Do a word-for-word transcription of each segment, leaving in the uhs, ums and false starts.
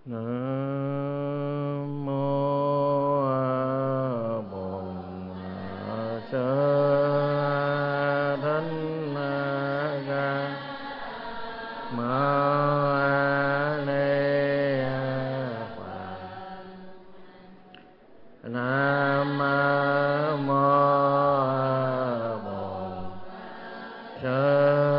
Nam mô Bổn Sư Thích Ca Mâu Ni Phật. Nam mô Bổn Sư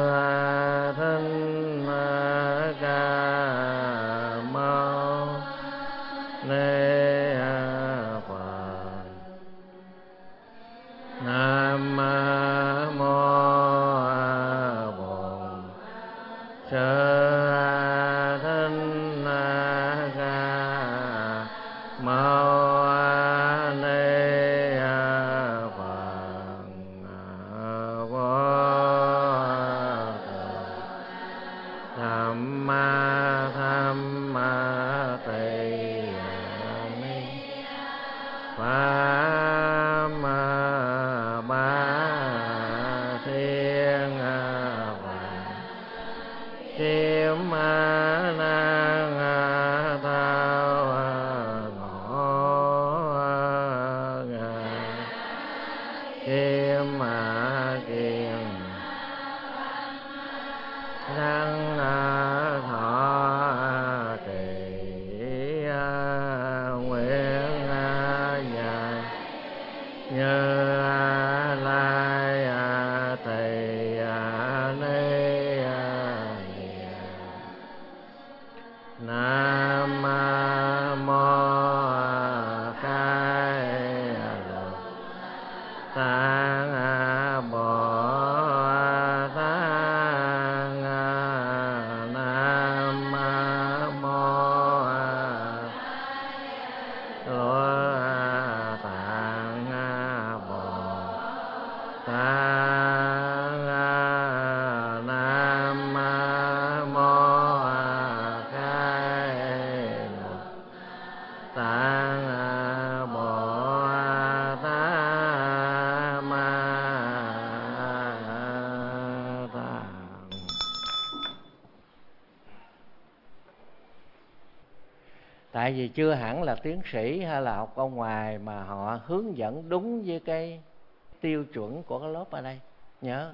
tại vì chưa hẳn là tiến sĩ hay là học ở ngoài mà họ hướng dẫn đúng với cái tiêu chuẩn của cái lớp ở đây. Nhớ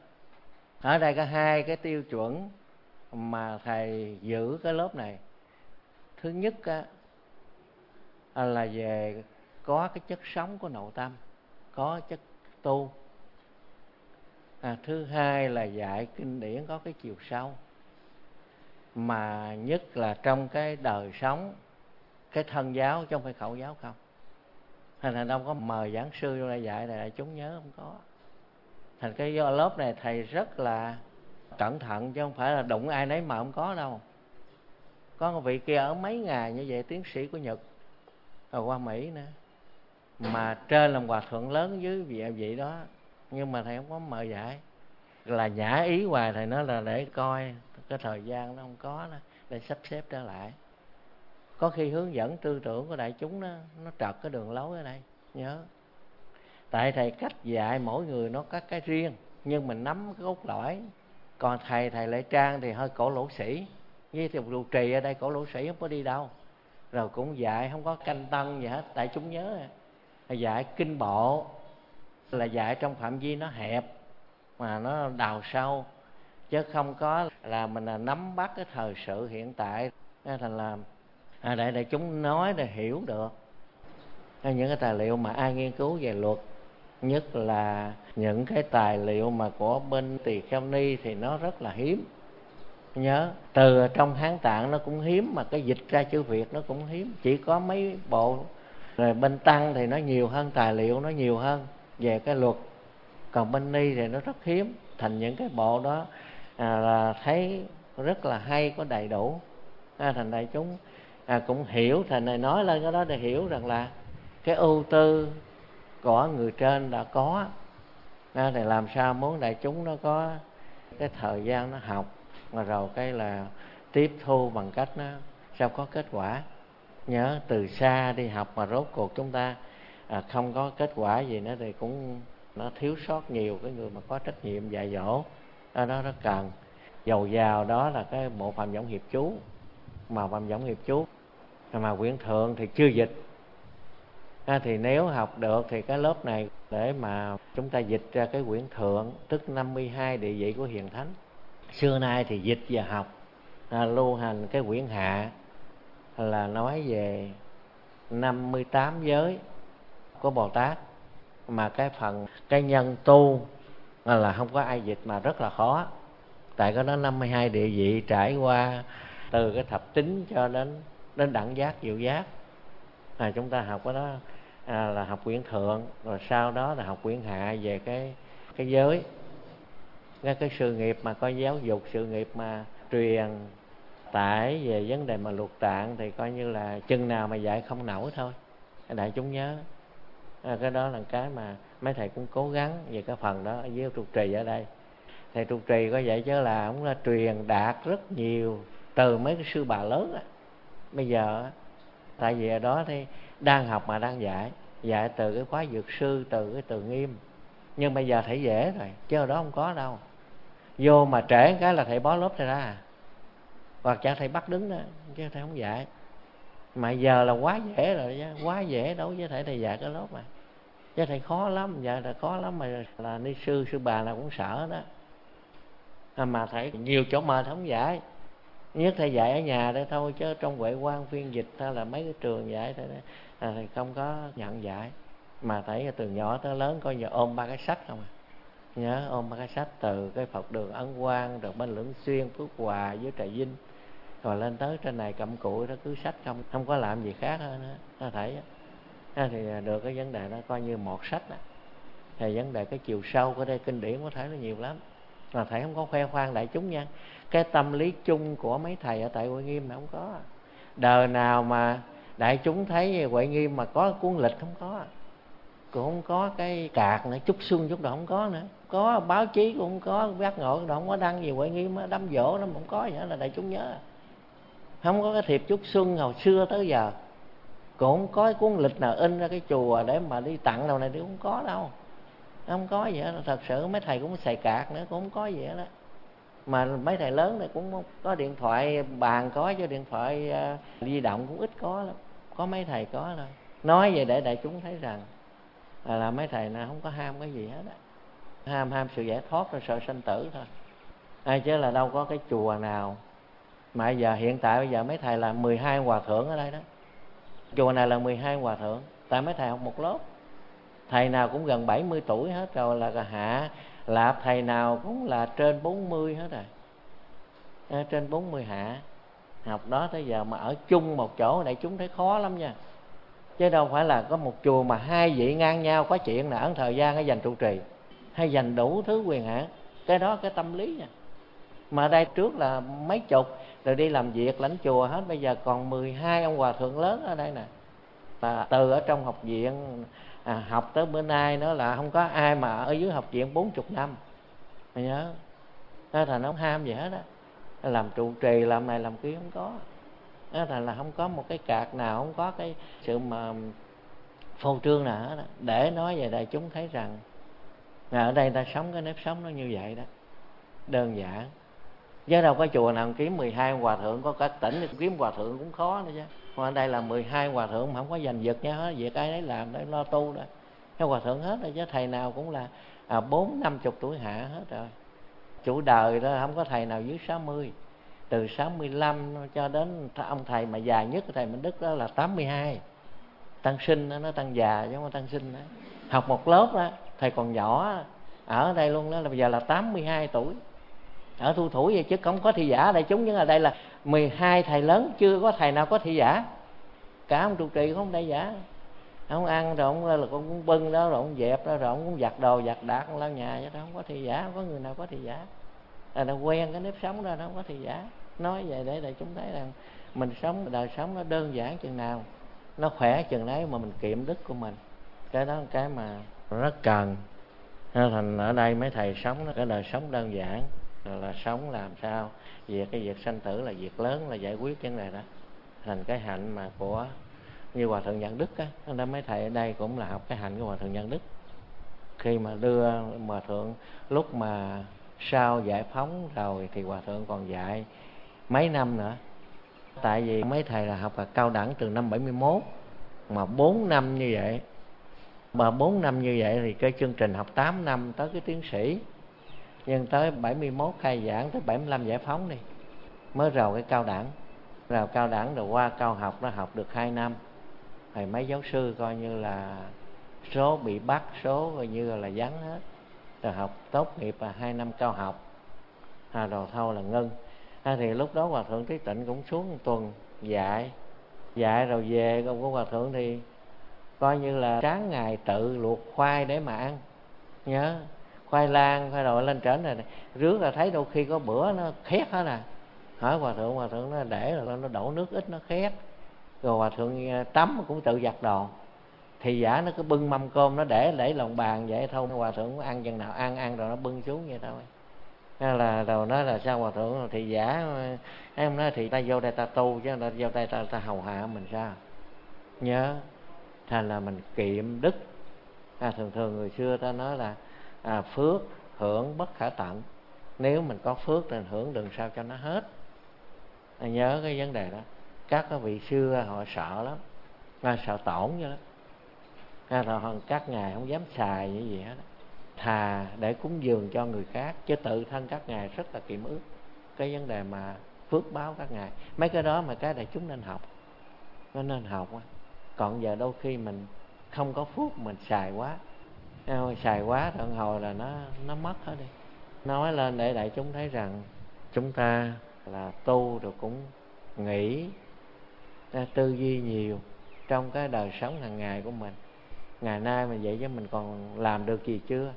ở đây có hai cái tiêu chuẩn mà thầy giữ cái lớp này. Thứ nhất á, là về có cái chất sống của nội tâm, có chất tu. À, thứ hai là dạy kinh điển có cái chiều sâu, mà nhất là trong cái đời sống, cái thân giáo chứ không phải khẩu giáo không. Thành ra đâu có mời giảng sư vô đây dạy này chúng nhớ không có. Thành cái lớp này thầy rất là cẩn thận chứ không phải là đụng ai nấy mà không có đâu. Có một vị kia ở mấy ngày như vậy, tiến sĩ của Nhật rồi qua Mỹ nữa, mà trên làm hòa thượng lớn dưới vị vị đó, nhưng mà thầy không có mời dạy, là nhã ý hoài. Thầy nói là để coi cái thời gian nó không có đó, để sắp xếp trở lại. Có khi hướng dẫn tư tưởng của đại chúng đó, nó trật cái đường lối ở đây. Nhớ tại thầy cách dạy mỗi người nó có cái riêng, nhưng mình nắm cái cốt lõi. Còn thầy thầy Lệ Trang thì hơi cổ lỗ sĩ, với thì trụ trì ở đây cổ lỗ sĩ không có đi đâu, rồi cũng dạy không có canh tân gì hết. Tại chúng nhớ là dạy kinh bộ là dạy trong phạm vi nó hẹp mà nó đào sâu, chứ không có là mình là nắm bắt cái thời sự hiện tại. Thành là à, để để chúng nói để hiểu được những cái tài liệu mà ai nghiên cứu về luật, nhất là những cái tài liệu mà của bên Tỳ Kheo Ni thì nó rất là hiếm. Nhớ từ trong Hán Tạng nó cũng hiếm, mà cái dịch ra chữ Việt nó cũng hiếm, chỉ có mấy bộ. Rồi bên Tăng thì nó nhiều hơn, tài liệu nó nhiều hơn về cái luật. Còn bên Ni thì nó rất hiếm. Thành những cái bộ đó à, là thấy rất là hay, có đầy đủ. À, thành đại chúng à, cũng hiểu. Thành này nói lên cái đó để hiểu rằng là cái ưu tư của người trên đã có. À, thì làm sao muốn đại chúng nó có cái thời gian nó học, mà rồi cái là tiếp thu bằng cách nó sao có kết quả. Nhớ từ xa đi học mà rốt cuộc chúng ta à, không có kết quả gì nữa thì cũng nó thiếu sót nhiều cái người mà có trách nhiệm dạy dỗ. Đó, đó rất cần. Dầu vào đó là cái bộ Phạm Võng Hiệp Chú, mà Phạm Võng Hiệp Chú mà quyển thượng thì chưa dịch. À, thì nếu học được thì cái lớp này để mà chúng ta dịch ra cái quyển thượng, tức năm mươi hai địa vị của Hiền Thánh. Xưa nay thì dịch và học à, lưu hành cái quyển hạ là nói về năm mươi tám giới của Bồ Tát, mà cái phần cái nhân tu là không có ai dịch mà rất là khó. Tại có nó năm mươi hai địa vị trải qua từ cái thập tính cho đến đến đẳng giác diệu giác. À, chúng ta học cái đó à, là học quyển thượng, rồi sau đó là học quyển hạ về cái cái giới, cái cái sự nghiệp mà có giáo dục, sự nghiệp mà truyền tải về vấn đề mà luật tạng thì coi như là chừng nào mà dạy không nổi thôi. Đại chúng nhớ à, cái đó là cái mà mấy thầy cũng cố gắng về cái phần đó với trụ trì ở đây. Thầy trụ trì có vậy chứ là ông là truyền đạt rất nhiều từ mấy cái sư bà lớn á. Bây giờ tại vì ở đó thì đang học mà đang dạy, dạy từ cái khóa dược sư, từ cái từ nghiêm. Nhưng bây giờ thầy dễ rồi, chứ ở đó không có đâu. Vô mà trễ cái là thầy bó lớp thầy ra, hoặc cha thầy bắt đứng đó, chứ thầy không dạy. Mà giờ là quá dễ rồi chứ, quá dễ đối với thầy thầy dạy cái lớp mà. Chứ thầy khó lắm, giờ là khó lắm mà là ni sư, sư bà nào cũng sợ đó. À, mà thầy nhiều chỗ mệt không dạy, nhất thầy dạy ở nhà đây thôi, chứ trong Huệ Quan phiên dịch hay là mấy cái trường dạy thầy, à, thầy không có nhận dạy. Mà thầy từ nhỏ tới lớn coi như ôm ba cái sách không à. Nhớ ôm ba cái sách từ cái Phật đường Ấn Quang, rồi bên Lưỡng Xuyên, Phước Hòa với Trà Vinh, rồi lên tới trên này Cẩm Cụi đó, cứ sách không, không có làm gì khác hơn nữa. Thầy á thì được cái vấn đề đó coi như một sách đó. Thì vấn đề cái chiều sâu của đây kinh điển có thể là nhiều lắm, mà thầy không có khoe khoang đại chúng nha. Cái tâm lý chung của mấy thầy ở tại Huệ Nghiêm mà không có. Đời nào mà đại chúng thấy Huệ Nghiêm mà có cuốn lịch không có, cũng không có cái cạc nữa, chút xuân chút đồ không có nữa. Có báo chí cũng không có, bác Ngộ đâu không có đăng gì Huệ Nghiêm đám dỗ nó không có gì hết, là đại chúng nhớ. Không có cái thiệp chút xuân hồi xưa tới giờ, cũng không có cuốn lịch nào in ra cái chùa để mà đi tặng đâu này, thì không có đâu. Không có gì hết. Thật sự mấy thầy cũng xài cạc nữa, cũng không có gì hết đó. Mà mấy thầy lớn này cũng có điện thoại bàn có, cho điện thoại uh, di động cũng ít có lắm. Có mấy thầy có thôi. Nói vậy để đại chúng thấy rằng là, là mấy thầy nào không có ham cái gì hết á. Ham ham sự giải thoát rồi sợ sanh tử thôi. À, chứ là đâu có cái chùa nào mà giờ hiện tại bây giờ mấy thầy là mười hai hòa thượng ở đây đó. Chùa này là mười hai hòa thượng, tại mấy thầy học một lớp. Thầy nào cũng gần bảy mươi tuổi hết rồi, là hạ lạp thầy nào cũng là trên bốn mươi hết rồi. À, trên bốn mươi hạ. Học đó tới giờ mà ở chung một chỗ đại chúng thấy khó lắm nha. Chứ đâu phải là có một chùa mà hai vị ngang nhau, có chuyện là ấn thời gian hay dành trụ trì, hay dành đủ thứ quyền hạn. Cái đó cái tâm lý nha. Mà đây trước là mấy chục rồi đi làm việc lãnh chùa hết, bây giờ còn mười hai ông hòa thượng lớn ở đây nè. Và từ ở trong học viện à, học tới bữa nay nữa là không có ai mà ở dưới học viện bốn mươi năm. Mày nhớ. Thế là nó không ham gì hết á. Làm trụ trì, làm này làm kia không có. Thế là, là không có một cái cạc nào, không có cái sự mà phô trương nào hết đó. Để nói về đại chúng thấy rằng à, ở đây ta sống cái nếp sống nó như vậy đó. Đơn giản. Chứ đâu có chùa nào kiếm mười hai hòa thượng, có cả tỉnh thì kiếm hòa thượng cũng khó nữa chứ. Còn ở đây là mười hai hòa thượng mà không có giành giật nha hết, việc ai đấy làm để lo tu đó. Cái hòa thượng hết rồi, chứ thầy nào cũng là à, bốn năm chục tuổi hạ hết rồi. Chủ đời đó không có thầy nào dưới sáu mươi. Từ sáu mươi lăm cho đến ông thầy mà già nhất, thầy Minh Đức đó là tám mươi hai. Tăng sinh đó, nó tăng già chứ không có tăng sinh đó. Học một lớp đó, thầy còn nhỏ ở đây luôn đó, là bây giờ là tám mươi hai tuổi. Ở Thu Thủ vậy chứ không có thị giả đại chúng, nhưng ở đây là mười hai thầy lớn, chưa có thầy nào có thị giả. Cả ông trụ trì không đại giả. Ông ăn rồi ông là cũng bưng đó, rồi ông dẹp đó, rồi ông cũng giặt đồ giặt đạc ông lau nhà, chứ không có thị giả, không có người nào có thị giả. Là nó quen cái nếp sống đó, nó không có thị giả. Nói vậy để đại chúng thấy rằng mình sống đời sống nó đơn giản chừng nào, nó khỏe chừng đấy mà mình kiệm đức của mình. Cái đó là cái mà rất cần. Thành ở đây mấy thầy sống cái đời sống đơn giản, là sống làm sao việc cái việc sanh tử là việc lớn, là giải quyết vấn đề đó. Thành cái hạnh mà của như hòa thượng Nhận Đức á, nên mấy thầy ở đây cũng là học cái hạnh của hòa thượng Nhận Đức. Khi mà đưa hòa thượng lúc mà sau giải phóng rồi thì hòa thượng còn dạy mấy năm nữa, Tại vì mấy thầy là học là cao đẳng từ năm bảy mươi mốt, mà bốn năm như vậy, mà bốn năm như vậy thì cái chương trình học tám năm tới cái tiến sĩ, nhưng tới bảy mươi mốt khai giảng, tới bảy mươi lăm giải phóng đi mới rầu cái cao đẳng. Rầu cao đẳng rồi qua cao học, nó học được hai năm, thầy mấy giáo sư coi như là số bị bắt, số coi như là vắng hết. Rồi học tốt nghiệp là hai năm cao học, à, rồi thôi là ngưng. À, thì lúc đó Hòa Thượng Trí Tịnh cũng xuống một tuần dạy, dạy rồi về. Ông của Hòa Thượng thì coi như là sáng ngày tự luộc khoai để mà ăn, nhớ khoai lang, khoai rồi lên trển này rước là thấy đôi khi có bữa nó khét hết à. Hỏi Hòa Thượng, Hòa Thượng nó để rồi nó đổ nước ít nó khét. Rồi Hòa Thượng tắm cũng tự giặt đồ, thì giả nó cứ bưng mâm cơm nó để để lòng bàn vậy thôi. Hòa Thượng ăn chừng nào ăn ăn rồi nó bưng xuống vậy thôi. Nên là rồi nói là sao Hòa Thượng, thì giả em nói thì ta vô đây ta tu chứ ta vô đây ta, ta hầu hạ mình sao. Nhớ thành là mình kiệm đức. À, thường thường người xưa ta nói là à, phước hưởng bất khả tận. Nếu mình có phước thì hưởng đừng sao cho nó hết. À, nhớ cái vấn đề đó. Các cái vị xưa họ sợ lắm, à, sợ tổn vậy đó. À, rồi các ngài không dám xài như gì hết. Thà để cúng dường cho người khác, chứ tự thân các ngài rất là kiệm ước. Cái vấn đề mà phước báo các ngài, mấy cái đó mà cái đại chúng nên học, nó nên học. Còn giờ đôi khi mình không có phước mình xài quá, xài quá rồi hồi là nó nó mất hết đi. Nói lên để đại chúng thấy rằng chúng ta là tu rồi cũng nghĩ, tư duy nhiều trong cái đời sống hàng ngày của mình. Ngày nay mình vậy chứ mình còn làm được gì chưa?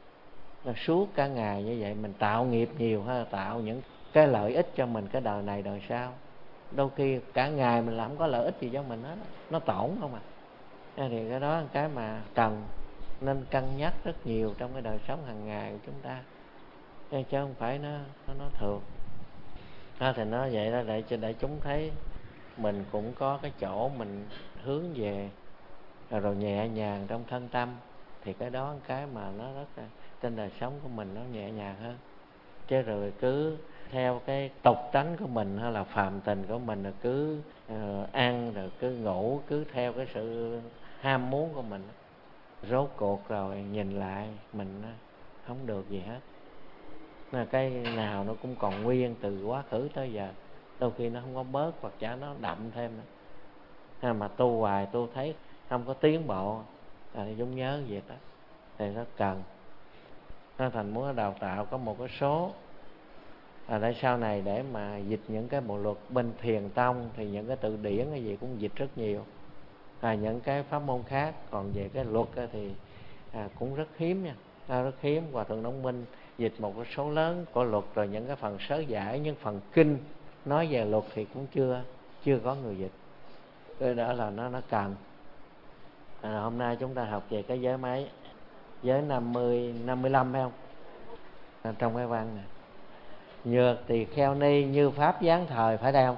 Suốt cả ngày như vậy mình tạo nghiệp nhiều hay là tạo những cái lợi ích cho mình cái đời này đời sau? Đôi khi cả ngày mình làm không có lợi ích gì cho mình hết, nó tổn không à. Thì cái đó là cái mà cần nên cân nhắc rất nhiều trong cái đời sống hàng ngày của chúng ta, chứ không phải nó nó, nó thường. À, thì nó vậy đó, để cho đại chúng thấy mình cũng có cái chỗ mình hướng về, rồi nhẹ nhàng trong thân tâm, thì cái đó cái mà nó rất là trên đời sống của mình nó nhẹ nhàng hơn. Chứ rồi cứ theo cái tục tánh của mình hay là phàm tình của mình, rồi cứ uh, ăn rồi cứ ngủ, cứ theo cái sự ham muốn của mình, rốt cuộc rồi nhìn lại mình không được gì hết. Là cái nào nó cũng còn nguyên từ quá khứ tới giờ, đôi khi nó không có bớt hoặc chả nó đậm thêm nữa. À, mà tu hoài tu thấy không có tiến bộ, à, thì chúng nhớ việc đó thì nó cần. Nó thành muốn đào tạo có một cái số à, để sau này để mà dịch những cái bộ luật bên Thiền Tông, thì những cái từ điển cái gì cũng dịch rất nhiều. À, những cái pháp môn khác còn về cái luật thì à, cũng rất hiếm nha, à, rất hiếm. Hòa Thượng Đổng Minh dịch một cái số lớn của luật, rồi những cái phần sớ giải, những phần kinh nói về luật thì cũng chưa chưa có người dịch. Cái đó là nó nó cần. À, hôm nay chúng ta học về cái giới mấy? Giới năm mươi, năm mươi lăm phải không? À, trong cái văn này, nhược tỳ kheo ni như pháp giáng thời, phải đây không?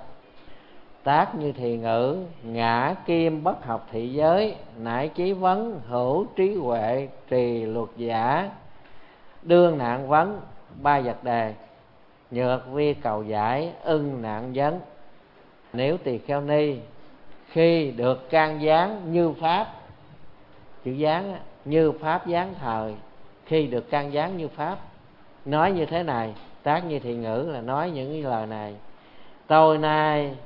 Tác như thì ngữ, ngã kim bất học thị giới, nải chí vấn hữu trí huệ, trì luật giả, đương nạn vấn ba vật đề, nhược vi cầu giải, ưng nạn vấn. Nếu tỳ kheo ni khi được can gián như pháp, chữ gián như pháp giáng thời, khi được can gián như pháp, nói như thế này, tác như thị ngữ là nói những cái lời này: tôi nay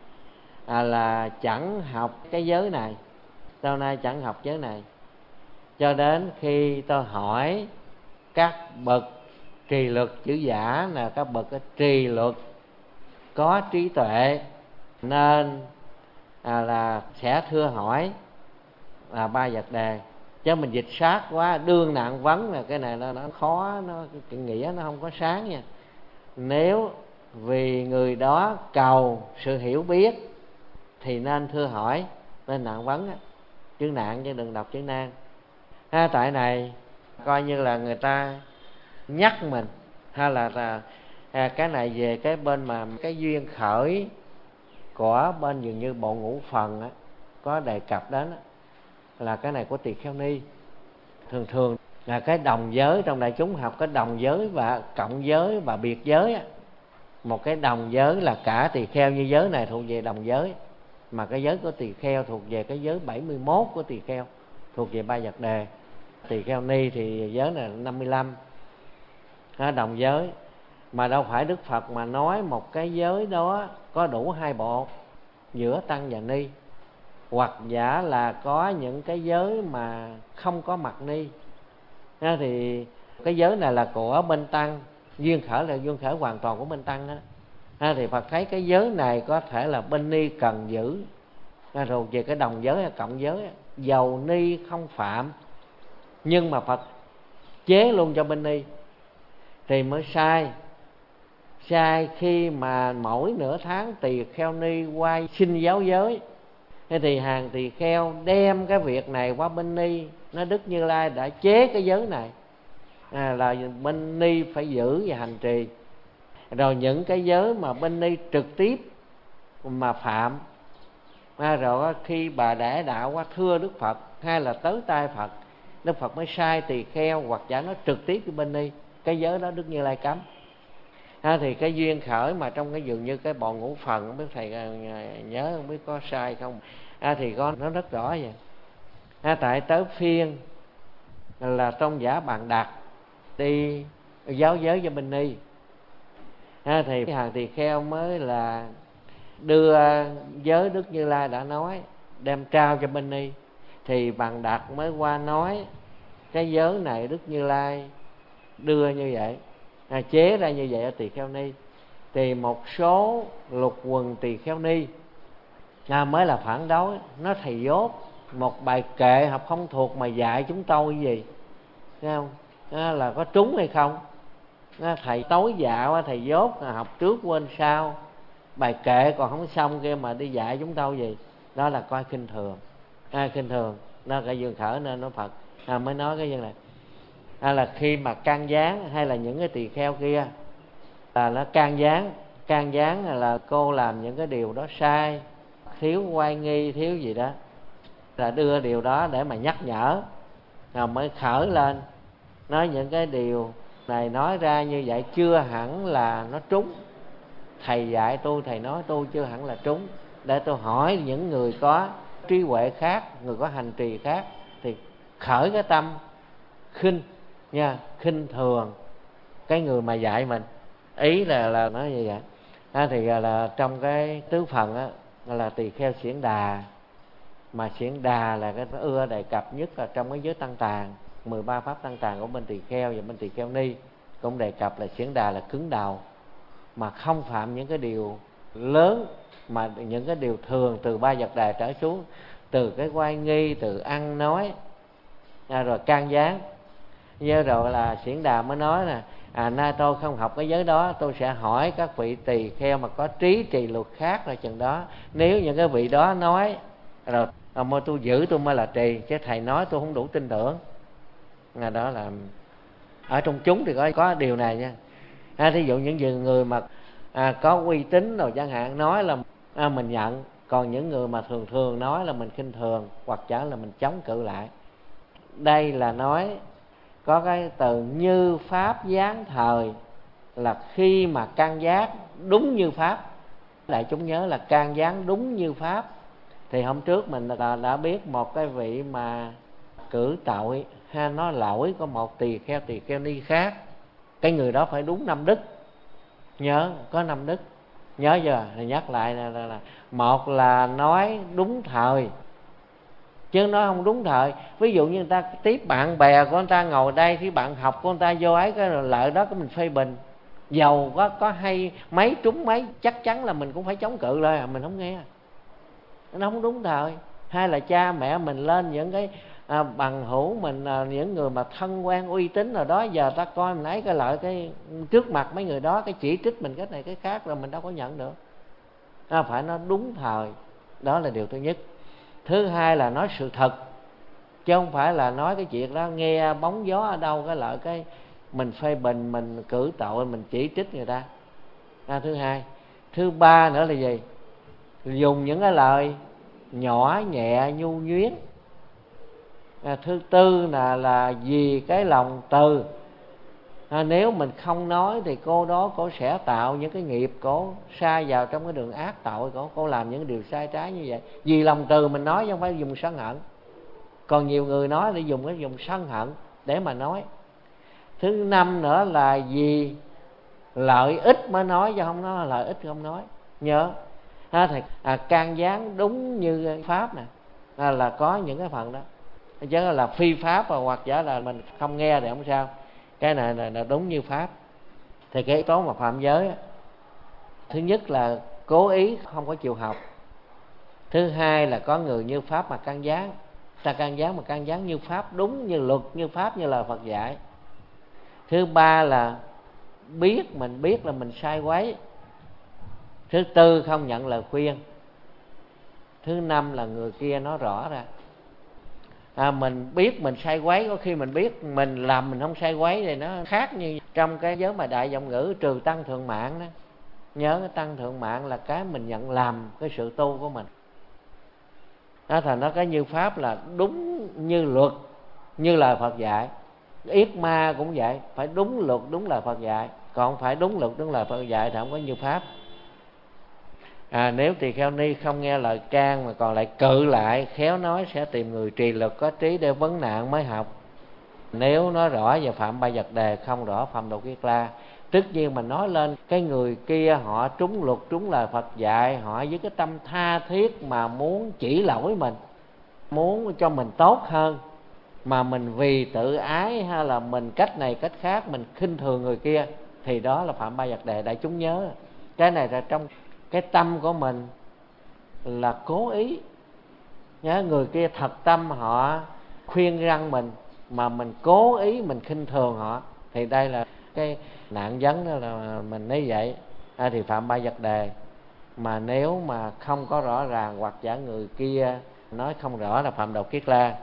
à, là chẳng học cái giới này, tôi nay chẳng học giới này, cho đến khi tôi hỏi các bậc trì luật, chữ giả là các bậc trì luật có trí tuệ, nên à, là sẽ thưa hỏi là ba vật đề. Chứ mình dịch sát quá, đương nạn vấn là cái này nó, nó khó, nó cái nghĩa nó không có sáng nha. Nếu vì người đó cầu sự hiểu biết thì nên thưa hỏi, nên nạn vấn á, chữ nạn chứ đừng đọc chữ nan. À, tại này coi như là người ta nhắc mình, hay là, là à, cái này về cái bên mà cái duyên khởi của bên dường như bộ ngũ phần á, có đề cập đến á, là cái này của tỳ kheo ni. Thường thường là cái đồng giới trong đại chúng học cái đồng giới và cộng giới và biệt giới á, Một cái đồng giới là cả tỳ kheo, như giới này thuộc về đồng giới, mà cái giới của tỳ kheo thuộc về cái giới bảy mươi mốt của tỳ kheo, thuộc về ba vật đề. Tỳ kheo ni thì giới này là năm mươi lăm, đó, đồng giới. Mà đâu phải Đức Phật mà nói một cái giới đó có đủ hai bộ giữa tăng và ni, hoặc giả là có những cái giới mà không có mặt ni. Đó, thì cái giới này là của bên tăng, duyên khởi là duyên khởi hoàn toàn của bên tăng đó. À, thì Phật thấy cái giới này có thể là bên ni cần giữ, à, rồi về cái đồng giới hay cộng giới, dầu ni không phạm nhưng mà Phật chế luôn cho bên ni thì mới sai. Sai khi mà mỗi nửa tháng tỳ kheo ni qua xin giáo giới, thế thì hàng tỳ kheo đem cái việc này qua bên ni, nó Đức Như Lai đã chế cái giới này, à, là bên ni phải giữ và hành trì. Rồi những cái giới mà bên ni trực tiếp mà phạm, à, rồi khi bà đẻ đạo qua thưa Đức Phật hay là tới tay Phật, Đức Phật mới sai tỳ kheo hoặc giả nó trực tiếp với bên ni, cái giới đó Đức Như Lai cấm. À, thì cái duyên khởi mà trong cái dường như cái bộ ngũ phần, không biết thầy nhớ không biết có sai không, à, thì có nó rất rõ vậy. À, tại tới phiên là tôn giả Bàn Đạt đi giáo giới cho bên ni, à, thì hàng tỳ kheo mới là đưa giới Đức Như Lai đã nói đem trao cho bên ni, thì Bàn Đạt mới qua nói cái giới này Đức Như Lai đưa như vậy, à, chế ra như vậy ở tỳ kheo ni. Thì một số lục quần tỳ kheo ni, à, mới là phản đối, nó thầy dốt, một bài kệ học không thuộc mà dạy chúng tôi cái gì, thấy không? À, là có trúng hay không? À, thầy tối dạo, thầy dốt, học trước quên sau, bài kệ còn không xong kia mà đi dạy chúng tôi gì, đó là coi khinh thường, à, khinh thường. Đó cái duyên khởi nên nó Phật à, mới nói cái duyên này. À, là khi mà can gián hay là những cái tỳ kheo kia là nó can gián, can gián là cô làm những cái điều đó sai, thiếu oai nghi, thiếu gì đó, là đưa điều đó để mà nhắc nhở, rồi mới khởi lên nói những cái điều này, nói ra như vậy chưa hẳn là nó trúng. Thầy dạy tôi, thầy nói tôi chưa hẳn là trúng, để tôi hỏi những người có trí huệ khác, người có hành trì khác, thì khởi cái tâm khinh nha, khinh thường cái người mà dạy mình. Ý là là nói như vậy. À, thì là, là trong cái tứ phần á, là tỳ kheo xiển đà, mà xiển đà là cái ưa đề cập nhất là trong cái giới tăng tàng, mười ba pháp tăng tàng của bên tỳ kheo và bên tỳ kheo ni cũng đề cập là xiển đà là cứng đầu, mà không phạm những cái điều lớn, mà những cái điều thường từ ba vật đà trở xuống, từ cái oai nghi, từ ăn nói, à, rồi can gián. Như rồi là xiển đà mới nói nè, à, nay tôi không học cái giới đó, tôi sẽ hỏi các vị tỳ kheo mà có trí trì luật khác rồi chừng đó, nếu những cái vị đó nói rồi à, mà tôi giữ tôi mới là trì, chứ thầy nói tôi không đủ tin tưởng. À, đó là ở trong chúng thì có có điều này nha. À, thí dụ những người mà à, có uy tín rồi chẳng hạn nói là à, mình nhận, còn những người mà thường thường nói là mình khinh thường hoặc giả là mình chống cự lại. Đây là nói có cái từ như pháp gián thời, là khi mà can giác đúng như pháp. Đại chúng nhớ là can gián đúng như pháp. Thì hôm trước mình đã, đã biết một cái vị mà cử tội ha, nói lỗi có một tỳ kheo tỳ kheo ni khác, cái người đó phải đúng năm đức, nhớ có năm đức, nhớ giờ thì nhắc lại là, là, là một là nói đúng thời, chứ nói không đúng thời. Ví dụ như người ta tiếp bạn bè của người ta ngồi đây, thì bạn học của người ta vô ấy cái lợi đó, cái mình phê bình, dầu có có hay mấy trúng mấy, chắc chắn là mình cũng phải chống cự rồi, mình không nghe, nó không đúng thời. Hay là cha mẹ mình lên những cái à, bằng hữu mình, à, những người mà thân quen uy tín rồi đó, giờ ta coi mình ấy cái lợi cái trước mặt mấy người đó, cái chỉ trích mình cái này cái khác, rồi mình đâu có nhận được. À, phải nói đúng thời, đó là điều thứ nhất. Thứ hai là nói sự thật, chứ không phải là nói cái chuyện đó nghe bóng gió ở đâu cái lợi cái mình phê bình, mình cử tội, mình chỉ trích người ta. À, thứ hai. Thứ ba nữa là gì? Dùng những cái lời nhỏ nhẹ nhu nhuyến. À, thứ tư là là vì cái lòng từ, À, nếu mình không nói thì cô đó cô sẽ tạo những cái nghiệp, cô sa vào trong cái đường ác tội, cô cô làm những điều sai trái như vậy. Vì lòng từ mình nói chứ không phải dùng sân hận. Còn nhiều người nói để dùng cái dùng sân hận để mà nói. Thứ năm nữa là vì lợi ích mới nói, chứ không nói là lợi ích không nói. Nhớ à, thì à, can gián đúng như pháp nè, à, là có những cái phần đó chứ là phi pháp, hoặc giả là mình không nghe thì không sao. Cái này là, là đúng như pháp. Thì cái yếu tố mà phạm giới á, thứ nhất là cố ý không có chịu học. Thứ hai là có người như pháp mà can gián. Ta can gián mà can gián như pháp, đúng như luật, như pháp, như lời Phật dạy. Thứ ba là biết, mình biết là mình sai quấy. Thứ tư không nhận lời khuyên. Thứ năm là người kia nói rõ ra. À, mình biết mình sai quấy, có khi mình biết mình làm mình không sai quấy thì nó khác như trong cái giới mà đại vọng ngữ trừ tăng thượng mạng đó. Nhớ cái tăng thượng mạng là cái mình nhận làm cái sự tu của mình. Đó, thành nó cái như pháp là đúng như luật, như lời Phật dạy. Yết ma cũng vậy, phải đúng luật, đúng lời Phật dạy. Còn phải đúng luật, đúng lời Phật dạy thì không có như pháp. À, nếu tỳ kheo ni không nghe lời can mà còn lại cự lại, khéo nói sẽ tìm người trì lực có trí để vấn nạn mới học. Nếu nói rõ về phạm ba vật đề, không rõ phạm độ kiết la, tất nhiên mình nói lên cái người kia họ trúng luật, trúng lời Phật dạy, họ với cái tâm tha thiết mà muốn chỉ lỗi mình, muốn cho mình tốt hơn, mà mình vì tự ái hay là mình cách này cách khác mình khinh thường người kia, thì đó là phạm ba vật đề. Đại chúng nhớ cái này là trong cái tâm của mình là cố ý. Nhớ người kia thật tâm họ khuyên răn mình mà mình cố ý mình khinh thường họ, thì đây là cái nạn vấn, đó là mình nói vậy. À, thì phạm ba vật đề. Mà nếu mà không có rõ ràng hoặc giả người kia nói không rõ là phạm độ kiết la.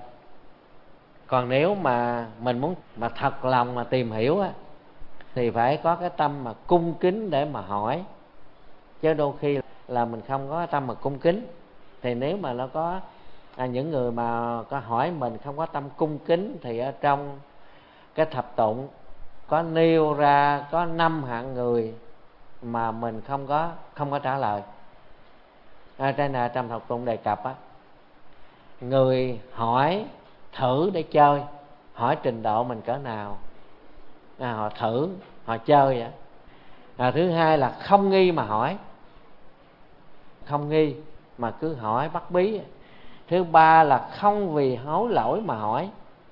Còn nếu mà mình muốn mà thật lòng mà tìm hiểu á, thì phải có cái tâm mà cung kính để mà hỏi. Chứ đôi khi là mình không có tâm mà cung kính. Thì nếu mà nó có à, những người mà có hỏi mình không có tâm cung kính, thì ở trong cái thập tụng có nêu ra có năm hạng người mà mình không có không có trả lời. À, trên này trong thập tụng đề cập á, người hỏi thử để chơi, hỏi trình độ mình cỡ nào, à, họ thử, họ chơi vậy. À, thứ hai là không nghi mà hỏi, không nghi mà cứ hỏi bắt bí. Thứ ba là không vì hối lỗi mà hỏi.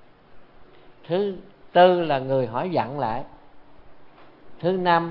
Thứ tư là người hỏi dặn lại. Thứ năm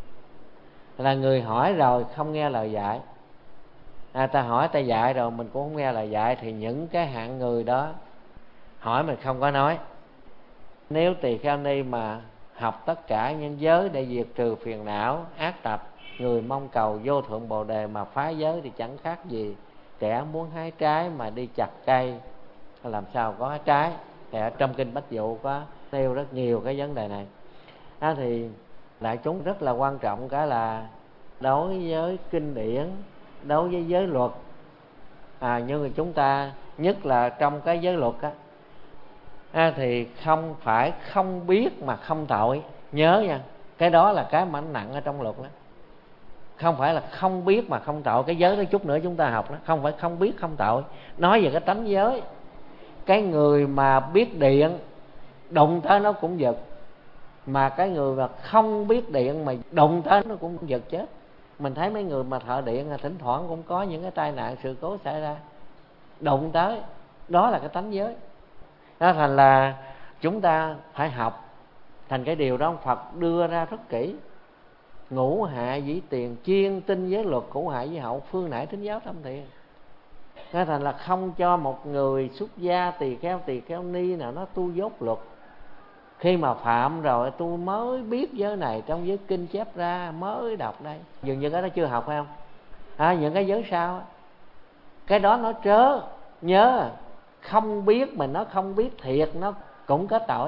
là người hỏi rồi không nghe lời dạy. À, ta hỏi ta dạy rồi mình cũng không nghe lời dạy, thì những cái hạng người đó hỏi mình không có nói. Nếu tỳ kheo ni mà học tất cả những giới để diệt trừ phiền não ác tập, người mong cầu vô thượng bồ đề mà phá giới, thì chẳng khác gì kẻ muốn hái trái mà đi chặt cây, làm sao có trái. Thì ở trong kinh Bách Dụ có nêu rất nhiều cái vấn đề này. À, thì đại chúng rất là quan trọng cái là đối với kinh điển, đối với giới luật, à, như người chúng ta nhất là trong cái giới luật á, à, thì không phải không biết mà không tội. Nhớ nha, cái đó là cái mà nặng ở trong luật đó. Không phải là không biết mà không tội. Cái giới đó chút nữa chúng ta học đó, không phải không biết không tội. Nói về cái tánh giới, cái người mà biết điện đụng tới nó cũng giật, mà cái người mà không biết điện mà đụng tới nó cũng giật chết. Mình thấy mấy người mà thợ điện thỉnh thoảng cũng có những cái tai nạn sự cố xảy ra, đụng tới, đó là cái tánh giới. Đó, thành là chúng ta phải học. Thành cái điều đó Phật đưa ra rất kỹ. Ngũ hạ dĩ tiền, chuyên tinh giới luật, ngũ hạ dĩ hậu, phương nải thính giáo tâm thiện. Nên thành là không cho một người xuất gia tỳ kheo tỳ kheo ni nào nó tu dốt luật. Khi mà phạm rồi tôi mới biết giới này, trong giới kinh chép ra mới đọc đây, dường như cái đó chưa học phải không? À, những cái giới sau cái đó nó trớ. Nhớ không biết mình nó không biết thiệt nó cũng có tội.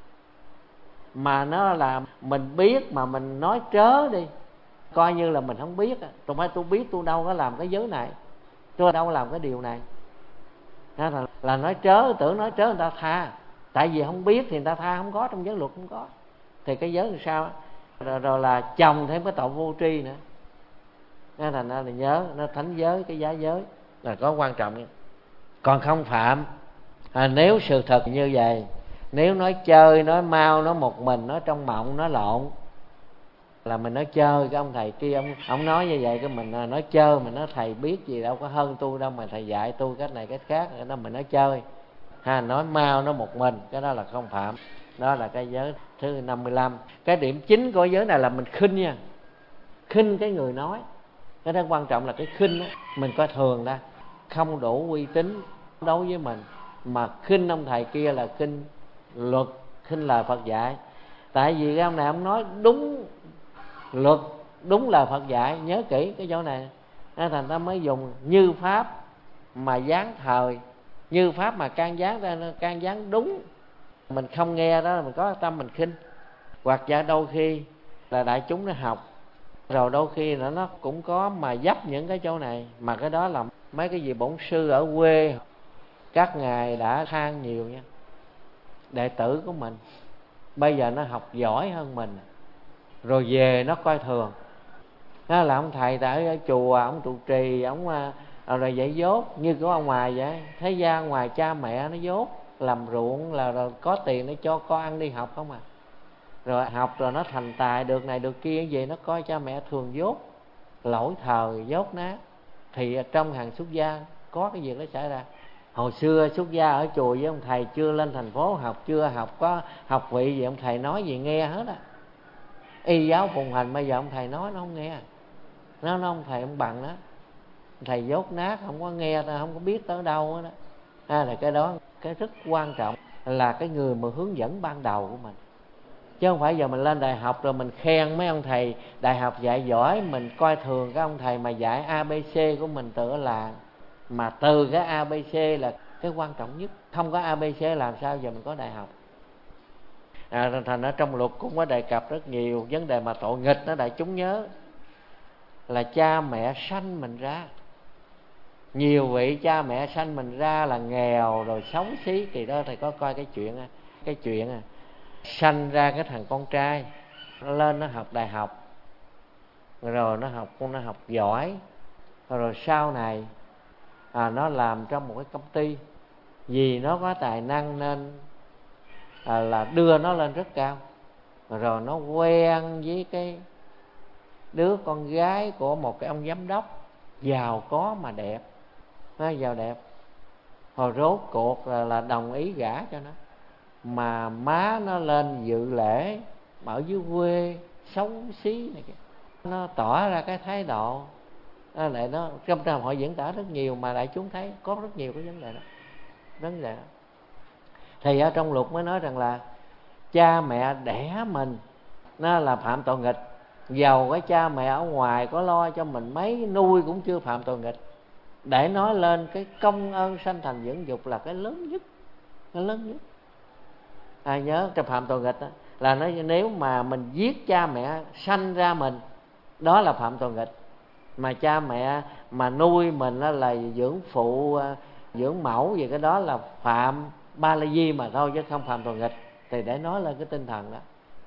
Mà nó là mình biết mà mình nói trớ đi, coi như là mình không biết. Tôi phải tôi biết tôi đâu có làm cái giới này, tôi đâu có làm cái điều này. Là, là nói trớ, tưởng nói trớ người ta tha. Tại vì không biết thì người ta tha không có, trong giới luật không có. Thì cái giới làm sao rồi, rồi là chồng thêm cái tội vô tri nữa. Nên thành ra là nhớ nó thánh giới, cái giá giới là có quan trọng nha. Còn không phạm à, nếu sự thật như vậy, nếu nói chơi, nói mau, nói một mình, nói trong mộng, nói lộn, là mình nói chơi. Cái ông thầy kia ông, ông nói như vậy, cái mình nói chơi, mình nói thầy biết gì đâu có hơn tôi đâu mà thầy dạy tôi cách này cách khác, cái đó mình nói chơi ha. Nói mau, nói một mình, cái đó là không phạm. Đó là cái giới thứ năm mươi lăm. Cái điểm chính của giới này là mình khinh nha, khinh cái người nói. Cái đó quan trọng là cái khinh đó. Mình coi thường ra, không đủ uy tín đối với mình, mà khinh ông thầy kia là khinh luật, khinh lời Phật dạy. Tại vì cái ông này ông nói đúng luật, đúng lời Phật dạy. Nhớ kỹ cái chỗ này, nên thành ta mới dùng như pháp mà giáng thời, như pháp mà can gián ra, can gián đúng. Mình không nghe đó là mình có tâm mình khinh. Hoặc giả đôi khi là đại chúng nó học rồi, đôi khi nó nó cũng có mà dấp những cái chỗ này, mà cái đó là mấy cái gì bổn sư ở quê các ngài đã than nhiều nha. Đệ tử của mình bây giờ nó học giỏi hơn mình, rồi về nó coi thường. Đó là ông thầy tại ở chùa, ông trụ trì, ông rồi dạy dốt như của ông ngoài vậy. Thế gian ngoài cha mẹ nó dốt, làm ruộng là rồi có tiền để cho con ăn đi học không à. Rồi học rồi nó thành tài được này được kia, về nó coi cha mẹ thường dốt, lỗi thời, dốt nát. Thì trong hàng xuất gia có cái việc đó xảy ra. Hồi xưa xuất gia ở chùa với ông thầy, chưa lên thành phố học, chưa học có học vị gì, ông thầy nói gì nghe hết á. Y giáo phụng hành, bây giờ ông thầy nói nó không nghe. Nó nói ông thầy ông bằng đó, thầy dốt nát, không có nghe, không có biết tới đâu đó. À, là cái đó cái rất quan trọng là cái người mà hướng dẫn ban đầu của mình. Chứ không phải giờ mình lên đại học rồi mình khen mấy ông thầy đại học dạy giỏi, mình coi thường cái ông thầy mà dạy a bê xê của mình tự là. Mà từ cái a bê xê là cái quan trọng nhất. Không có a bê xê làm sao giờ mình có đại học. À, thành ở trong luật cũng có đề cập rất nhiều vấn đề mà tội nghịch đó đại chúng nhớ. Là cha mẹ sanh mình ra, nhiều vị cha mẹ sanh mình ra là nghèo rồi xấu xí. Thì đó thầy có coi cái chuyện cái chuyện à sanh ra cái thằng con trai, nó lên nó học đại học, rồi nó học nó học giỏi, rồi sau này à, nó làm trong một cái công ty. Vì nó có tài năng nên à, là đưa nó lên rất cao. Rồi nó quen với cái đứa con gái của một cái ông giám đốc giàu có mà đẹp, nó giàu đẹp. Hồi rốt cuộc là, là đồng ý gả cho nó. Mà má nó lên dự lễ mà ở dưới quê xấu xí này kìa. Nó tỏ ra cái thái độ đó, lại nó trong trường họ diễn tả rất nhiều mà đại chúng thấy có rất nhiều cái vấn đề đó, vấn đề đó. Thì ở trong luật mới nói rằng là cha mẹ đẻ mình nó là phạm tội nghịch. Giàu cái cha mẹ ở ngoài có lo cho mình mấy nuôi cũng chưa phạm tội nghịch. Để nói lên cái công ơn sanh thành dưỡng dục là cái lớn nhất, cái lớn nhất. À, nhớ trong phạm tội nghịch đó, là nói nếu mà mình giết cha mẹ sanh ra mình, đó là phạm tội nghịch. Mà cha mẹ mà nuôi mình là dưỡng phụ, dưỡng mẫu gì, cái đó là phạm ba la di mà thôi, chứ không phạm tội nghịch. Thì để nói lên cái tinh thần đó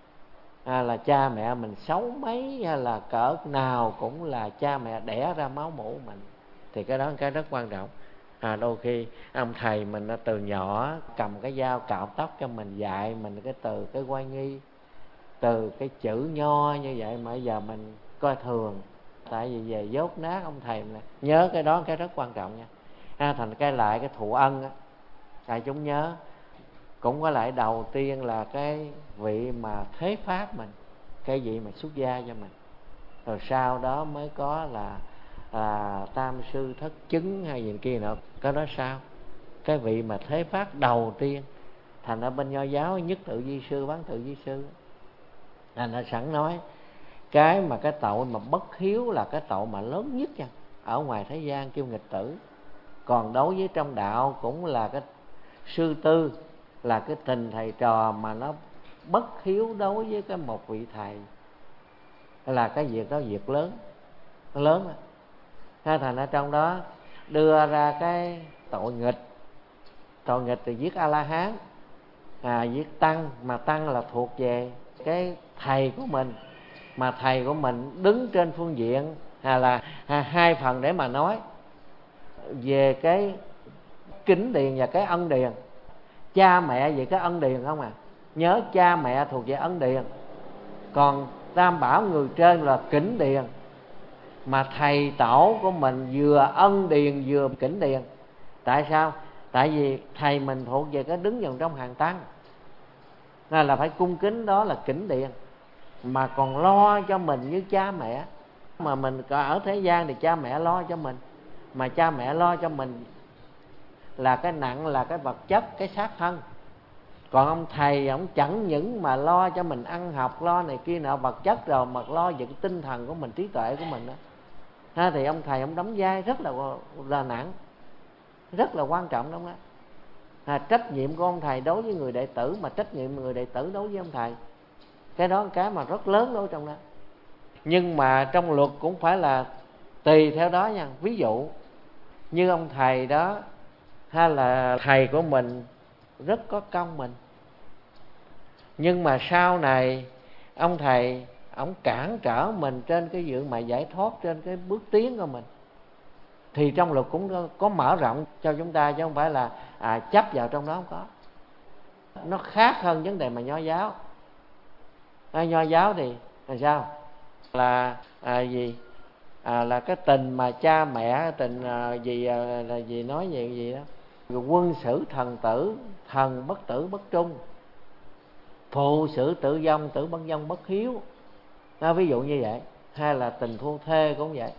à, là cha mẹ mình xấu mấy hay là cỡ nào cũng là cha mẹ đẻ ra máu mủ mình. Thì cái đó là cái rất quan trọng. À, đôi khi ông thầy mình từ nhỏ cầm cái dao cạo tóc cho mình, dạy mình cái từ cái oai nghi, từ cái chữ nho như vậy mà bây giờ mình coi thường. Tại vì về dốt nát ông thầy này. Nhớ cái đó cái rất quan trọng nha. À, thành cái lại cái thụ ân á, thầy chúng nhớ. Cũng có lại đầu tiên là cái vị mà thế pháp mình, cái vị mà xuất gia cho mình. Rồi sau đó mới có là à, tam sư thất chứng hay gì kia nữa. Cái đó sao? Cái vị mà thế pháp đầu tiên. Thành ở bên Nho giáo nhất tự di sư, bán tự di sư. Thành đã sẵn nói cái mà cái tội mà bất hiếu là cái tội mà lớn nhất nha. Ở ngoài thế gian kêu nghịch tử. Còn đối với trong đạo cũng là cái sư tư, là cái tình thầy trò mà nó bất hiếu đối với cái một vị thầy, là cái việc đó việc lớn, lớn. Hai thành ở trong đó đưa ra cái tội nghịch. Tội nghịch thì giết A La Hán, à, giết tăng, mà tăng là thuộc về cái thầy của mình, mà thầy của mình đứng trên phương diện hay là hai phần để mà nói về cái kính điền và cái ân điền. Cha mẹ về cái ân điền không à, nhớ cha mẹ thuộc về ân điền, còn tam bảo người trên là kính điền. Mà thầy tổ của mình vừa ân điền vừa kính điền. Tại sao? Tại vì thầy mình thuộc về cái đứng vào trong hàng tăng, nên là phải cung kính, đó là kính điền. Mà còn lo cho mình như cha mẹ. Mà mình ở thế gian thì cha mẹ lo cho mình, mà cha mẹ lo cho mình là cái nặng là cái vật chất, cái xác thân. Còn ông thầy ông chẳng những mà lo cho mình ăn học, lo này kia nọ vật chất rồi, mà lo về cái tinh thần của mình, trí tuệ của mình đó. Ha, thì ông thầy ông đóng vai rất là là nặng, rất là quan trọng đó. À, trách nhiệm của ông thầy đối với người đệ tử, mà trách nhiệm người đệ tử đối với ông thầy, cái đó là cái mà rất lớn đối trong đó. Nhưng mà trong luật cũng phải là tùy theo đó nha. Ví dụ như ông thầy đó, hay là thầy của mình rất có công mình, nhưng mà sau này ông thầy ông cản trở mình trên cái việc mà giải thoát, trên cái bước tiến của mình, thì trong luật cũng có, có mở rộng cho chúng ta, chứ không phải là à, chấp vào trong đó. Không có. Nó khác hơn vấn đề mà nho giáo. À, nho giáo thì là sao? Là à, gì à, là cái tình mà cha mẹ, tình à, gì à, là gì nói gì gì đó, quân sử thần tử, thần bất tử bất trung, phụ sử tử vong, tử bất vong bất hiếu. À, ví dụ như vậy. Hay là tình phu thê cũng vậy,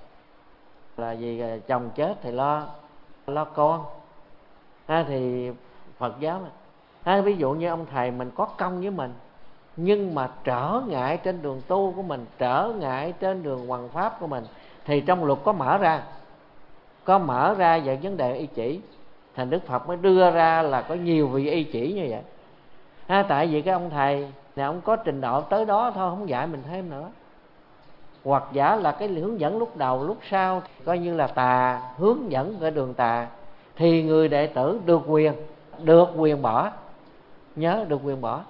là gì chồng chết thì lo lo con. À, thì Phật giáo này. À, ví dụ như ông thầy mình có công với mình, nhưng mà trở ngại trên đường tu của mình, trở ngại trên đường hoằng pháp của mình, thì trong luật có mở ra, có mở ra về vấn đề y chỉ. Thành Đức Phật mới đưa ra là có nhiều vị y chỉ như vậy. À, tại vì cái ông thầy này ông có trình độ tới đó thôi, không dạy mình thêm nữa. Hoặc giả là cái hướng dẫn lúc đầu, lúc sau coi như là tà, hướng dẫn cái đường tà, thì người đệ tử được quyền, được quyền bỏ. Nhớ, được quyền bỏ.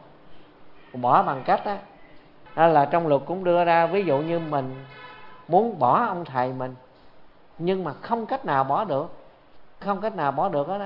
Bỏ bằng cách á, là trong luật cũng đưa ra, ví dụ như mình muốn bỏ ông thầy mình, nhưng mà không cách nào bỏ được, không cách nào bỏ được đó, đó.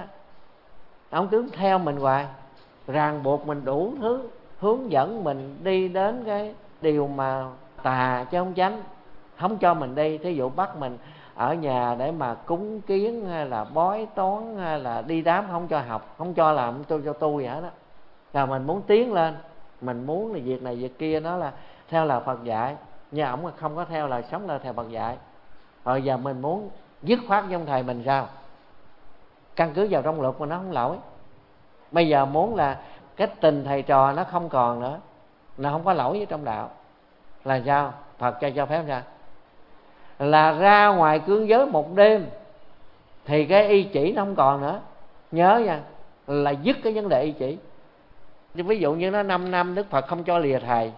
Ông cứ theo mình hoài, ràng buộc mình đủ thứ, hướng dẫn mình đi đến cái điều mà tà chứ không chánh, không cho mình đi. Thí dụ bắt mình ở nhà để mà cúng kiến, hay là bói toán, hay là đi đám, không cho học, không cho làm tôi cho tôi vậy đó. Rồi mình muốn tiến lên, mình muốn là việc này việc kia, nó là theo là Phật dạy, nhưng ổng không có theo là sống là theo Phật dạy. Rồi giờ mình muốn dứt khoát với ông thầy mình sao? Căn cứ vào trong luật mà nó không lỗi. Bây giờ muốn là cái tình thầy trò nó không còn nữa, nó không có lỗi với trong đạo, là sao? Phật cho cho phép ra là ra ngoài cương giới một đêm, thì cái y chỉ nó không còn nữa. Nhớ nha, là dứt cái vấn đề y chỉ. Ví dụ như nó năm năm Đức Phật không cho lìa thầy,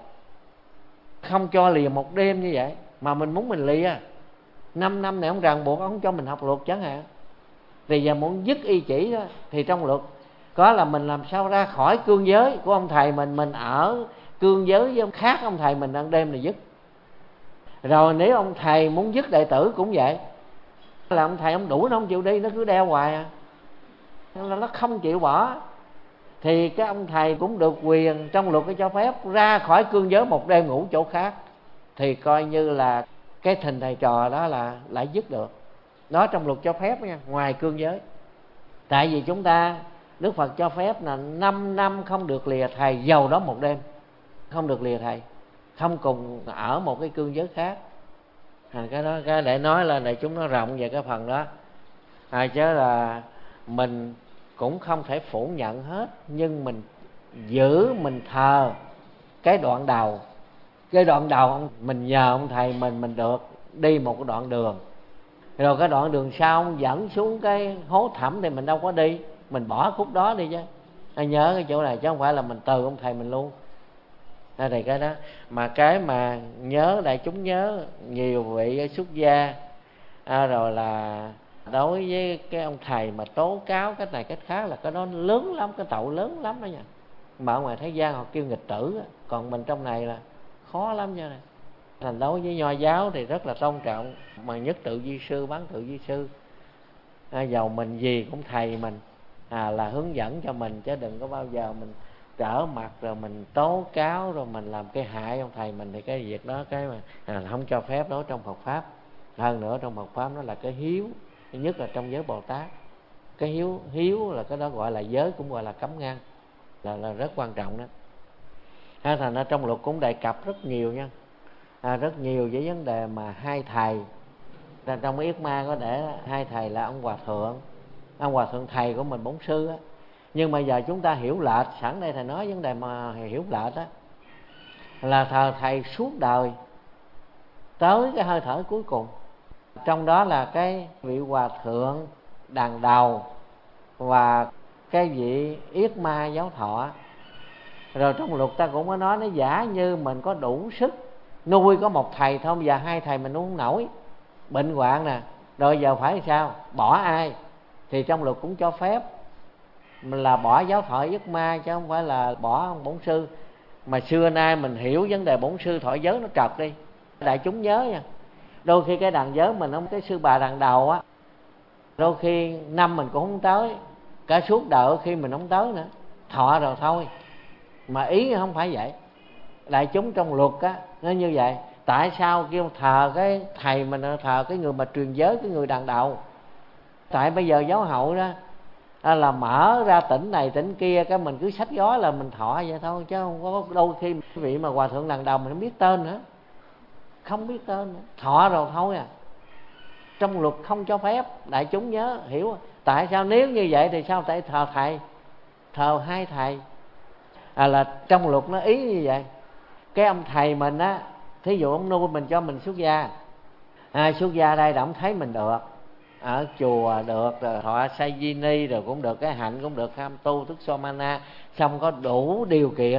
không cho lìa một đêm như vậy, mà mình muốn mình lìa năm năm này, ông ràng buộc, ông không cho mình học luật chẳng hạn. Thì giờ muốn dứt y chỉ đó, thì trong luật có là mình làm sao ra khỏi cương giới của ông thầy mình, mình ở cương giới với ông khác ông thầy mình đang đêm là dứt. Rồi nếu ông thầy muốn dứt đệ tử cũng vậy, là ông thầy ông đuổi nó không chịu đi, nó cứ đeo hoài à, là nó không chịu bỏ, thì cái ông thầy cũng được quyền trong luật cái cho phép ra khỏi cương giới một đêm ngủ chỗ khác, thì coi như là cái thình thầy trò đó là lại dứt được. Đó trong luật cho phép nha, ngoài cương giới. Tại vì chúng ta, Đức Phật cho phép là năm năm không được lìa thầy, giàu đó một đêm không được lìa thầy, không cùng ở một cái cương giới khác. À, cái đó cái để nói lên để chúng nó rộng về cái phần đó. À, chứ là mình cũng không thể phủ nhận hết, nhưng mình giữ, mình thờ cái đoạn đầu. Cái đoạn đầu mình nhờ ông thầy mình, mình được đi một cái đoạn đường, rồi cái đoạn đường sau ông dẫn xuống cái hố thẳm thì mình đâu có đi, mình bỏ khúc đó đi chứ. À, nhớ cái chỗ này chứ không phải là mình từ ông thầy mình luôn. À, thì cái đó mà cái mà nhớ đại chúng nhớ nhiều vị xuất gia, à, rồi là đối với cái ông thầy mà tố cáo cái này cái khác, là cái đó lớn lắm, cái tội lớn lắm đó nha. mà ở ngoài thế gian họ kêu nghịch tử, còn mình trong này là khó lắm nha này. Thành đối với Nho giáo thì rất là tôn trọng, mà nhất tự vi sư, bán tự vi sư, à, giàu mình gì cũng thầy mình à, là hướng dẫn cho mình, chứ đừng có bao giờ mình trở mặt rồi mình tố cáo rồi mình làm cái hại ông thầy mình. Thì cái việc đó cái mà à, không cho phép đó trong Phật pháp. Hơn nữa trong Phật pháp nó là cái hiếu, nhất là trong giới Bồ Tát, cái hiếu hiếu là cái đó gọi là giới, cũng gọi là cấm ngăn, là, là rất quan trọng đó. À, thành ra trong luật cũng đề cập rất nhiều nha, à, rất nhiều với vấn đề mà hai thầy. Ra trong Yết Ma có để hai thầy là ông Hòa Thượng, ông Hòa Thượng thầy của mình Bổn Sư á. Nhưng mà giờ chúng ta hiểu lệch, sẵn đây thầy nói vấn đề mà hiểu lệch á, là thờ thầy suốt đời tới cái hơi thở cuối cùng. Trong đó là cái vị Hòa Thượng đàn đầu và cái vị Yết Ma giáo thọ. Rồi trong luật ta cũng có nói, nó giả như mình có đủ sức nuôi có một thầy thôi, giờ hai thầy mình nuôi không nổi, bệnh hoạn nè, rồi giờ phải sao, bỏ ai? Thì trong luật cũng cho phép là bỏ giáo thọ Yết Ma, chứ không phải là bỏ ông Bổn Sư. Mà xưa nay mình hiểu vấn đề Bổn Sư thọ giới nó trật đi, đại chúng nhớ nha. Đôi khi cái đàn giới mình không, cái sư bà đàn đầu á, đôi khi năm mình cũng không tới, cả suốt đời khi mình không tới nữa, thọ rồi thôi. Mà ý không phải vậy. Đại chúng trong luật á nó như vậy. Tại sao kêu thờ cái thầy mình, thờ cái người mà truyền giới, cái người đàn đầu? Tại bây giờ giáo hội đó là mở ra tỉnh này tỉnh kia, cái mình cứ xách gói là mình thọ vậy thôi, chứ không có đôi khi vị mà Hòa Thượng đàn đầu mình không biết tên nữa, không biết tên nữa, thọ rồi thôi à. Trong luật không cho phép, đại chúng nhớ hiểu. Tại sao nếu như vậy thì sao tại thờ thầy, thờ hai thầy? À, là trong luật nó ý như vậy. Cái ông thầy mình á, thí dụ ông nuôi mình cho mình xuất gia, à, xuất gia đây là ông thấy mình được, ở chùa được, rồi thọ sa di ni rồi cũng được, cái hạnh cũng được, kham tu thức so mana, xong có đủ điều kiện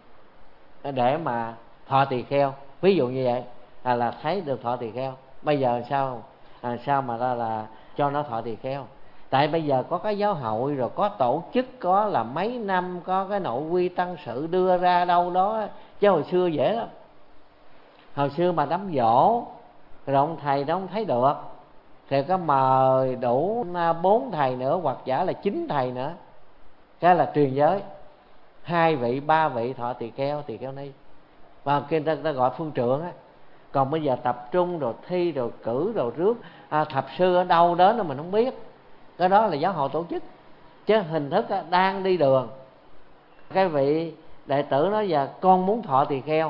để mà thọ tỳ kheo, ví dụ như vậy, à, là thấy được thọ tỳ kheo. Bây giờ sao à, sao mà ra là cho nó thọ tỳ kheo? Tại bây giờ có cái giáo hội rồi, có tổ chức, có là mấy năm, có cái nội quy tăng sự đưa ra đâu đó, chứ hồi xưa dễ lắm. Hồi xưa mà đám dỗ rồi ông thầy đó không thấy được thì có mời đủ bốn thầy nữa, hoặc giả là chín thầy nữa, cái là truyền giới, hai vị ba vị thọ tỳ kheo, tỳ kheo ni, và kia ta, ta gọi phương trượng á. Còn bây giờ tập trung rồi thi rồi cử rồi rước à, thập sư ở đâu đến là mình không biết, cái đó là giáo hội tổ chức, chứ hình thức á, đang đi đường. Cái vị đệ tử nói giờ con muốn thọ tỳ kheo,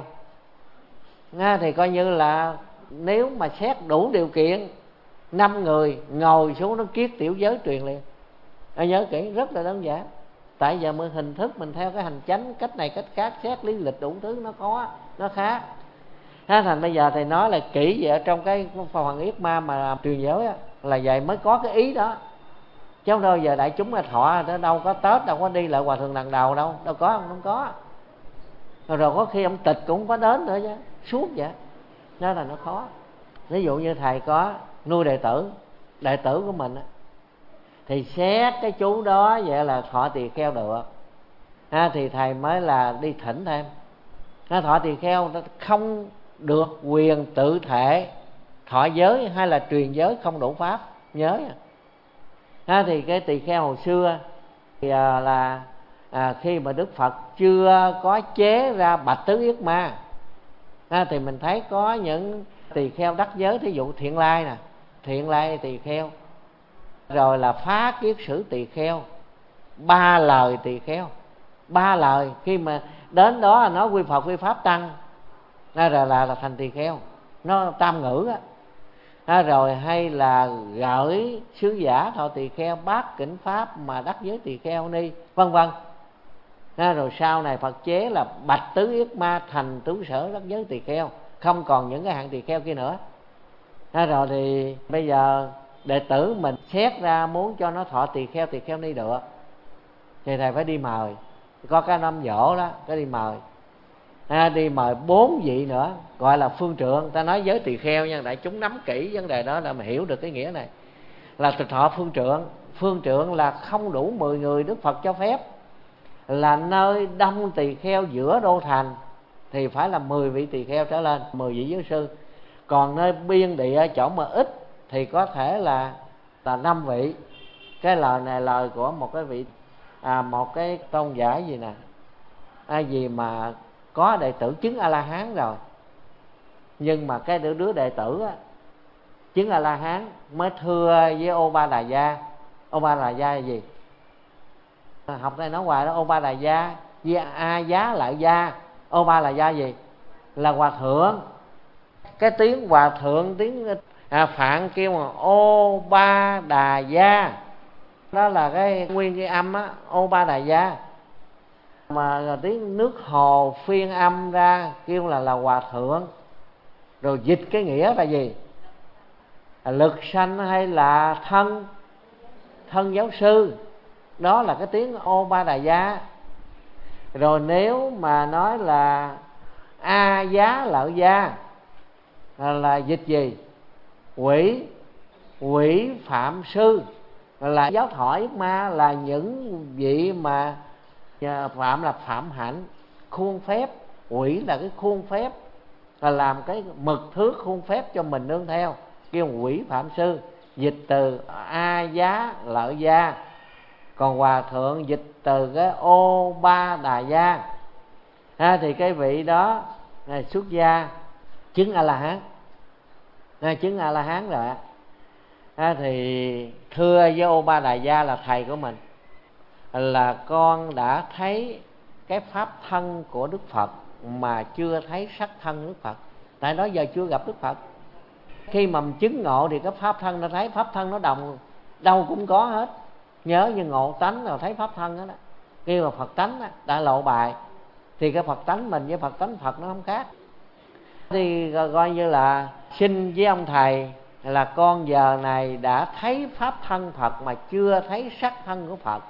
Nga thì coi như là nếu mà xét đủ điều kiện, năm người ngồi xuống nó kiết tiểu giới truyền liền. À, nhớ kỹ, rất là đơn giản. Tại giờ mình hình thức mình theo cái hành chánh, cách này cách khác, xét lý lịch đủ thứ nó có, nó khác. Thế thành bây giờ thì nói là kỹ vậy, ở trong cái phần Yết Ma mà truyền giới á, là vậy mới có cái ý đó. Chứ không đâu giờ đại chúng là thọ nó đâu có Tết, đâu có đi lại Hòa Thượng đàn đầu đâu, đâu có, không, không có. Rồi, rồi có khi ông tịch cũng không có đến nữa chứ, suốt vậy. Đó là nó khó. Ví dụ như thầy có nuôi đệ tử, đệ tử của mình á, thì xét cái chú đó vậy là thọ tỳ kheo được, ha, thì thầy mới là đi thỉnh thêm. Ha, thọ tỳ kheo không được quyền tự thể thọ giới hay là truyền giới không đủ pháp, nhớ nha. Ha, thì cái tỳ kheo hồi xưa thì à, là à, khi mà Đức Phật chưa có chế ra Bạch Tứ Yết Ma, ha, thì mình thấy có những tỳ kheo đắc giới, thí dụ Thiện Lai nè, Thiện Lai tỳ kheo, rồi là Phá Kiết Sử tỳ kheo, Ba Lời tỳ kheo. Ba lời khi mà đến đó là nói quy Phật quy Pháp tăng, rồi là, là, là thành tỳ kheo, nó tam ngữ á. À, rồi hay là gửi sứ giả thọ tỳ kheo, bát kỉnh pháp mà đắc giới tỳ kheo ni, vân vân. À, rồi sau này Phật chế là Bạch Tứ Yết Ma thành tứ sở đắc giới tỳ kheo, không còn những cái hạng tỳ kheo kia nữa. À, rồi thì bây giờ đệ tử mình xét ra muốn cho nó thọ tỳ kheo, tỳ kheo ni được, thì thầy phải đi mời, có cái năm dỗ đó, cái đi mời. À, đi mời bốn vị nữa gọi là phương trượng. Ta nói giới tỳ kheo nha, đại chúng nắm kỹ vấn đề đó là mà hiểu được cái nghĩa này, là thọ phương trượng. Phương trượng là không đủ mười người Đức Phật cho phép, là nơi đông tỳ kheo giữa đô thành thì phải là mười vị tỳ kheo trở lên, mười vị giới sư. Còn nơi biên địa chỗ mà ít thì có thể là là năm vị. Cái lời này lời của một cái vị à, một cái tôn giả gì nè, ai gì mà có đệ tử chứng A La Hán rồi, nhưng mà cái đứa, đứa đệ tử á, chứng A La Hán mới thưa với Ô Ba Đà Gia. Ô Ba Đà Gia là gì? Học đây nói hoài đó. Ô Ba Đà Gia với A Giá Lợi Gia. Ô Ba là gia gì? Là hòa thượng. Cái tiếng hòa thượng, tiếng à, Phạn kêu mà Ô Ba Đà Gia, đó là cái nguyên cái âm á, Ô Ba Đà Gia. Mà tiếng nước Hồ phiên âm ra kêu là là hòa thượng. Rồi dịch cái nghĩa là gì? Lực sanh hay là thân thân giáo sư, đó là cái tiếng Ô Ba Đà Gia. Rồi nếu mà nói là A Giá Lợi Gia là, là dịch gì? Quỷ quỷ phạm sư, là giáo thọ yết ma, là những vị mà phạm là phạm hạnh, khuôn phép. Quỷ là cái khuôn phép, là làm cái mực thước khuôn phép cho mình nương theo, kêu quỷ phạm sư. Dịch từ A Giá Lợi Gia. Còn hòa thượng dịch từ cái Ô Ba Đà Gia. À, thì cái vị đó là xuất gia chứng A La Hán, à, chứng A La Hán rồi. À, thì thưa với Ô Ba Đà Gia là thầy của mình, là con đã thấy cái pháp thân của Đức Phật mà chưa thấy sắc thân Đức Phật. Tại đó giờ chưa gặp Đức Phật. Khi mà mình chứng ngộ thì cái pháp thân nó thấy, pháp thân nó đồng đâu cũng có hết. Nhớ như ngộ tánh rồi thấy pháp thân đó, đó. Kêu là Phật tánh đó, đã lộ bài. Thì cái Phật tánh mình với Phật tánh Phật nó không khác. Thì coi như là xin với ông thầy là con giờ này đã thấy pháp thân Phật mà chưa thấy sắc thân của Phật.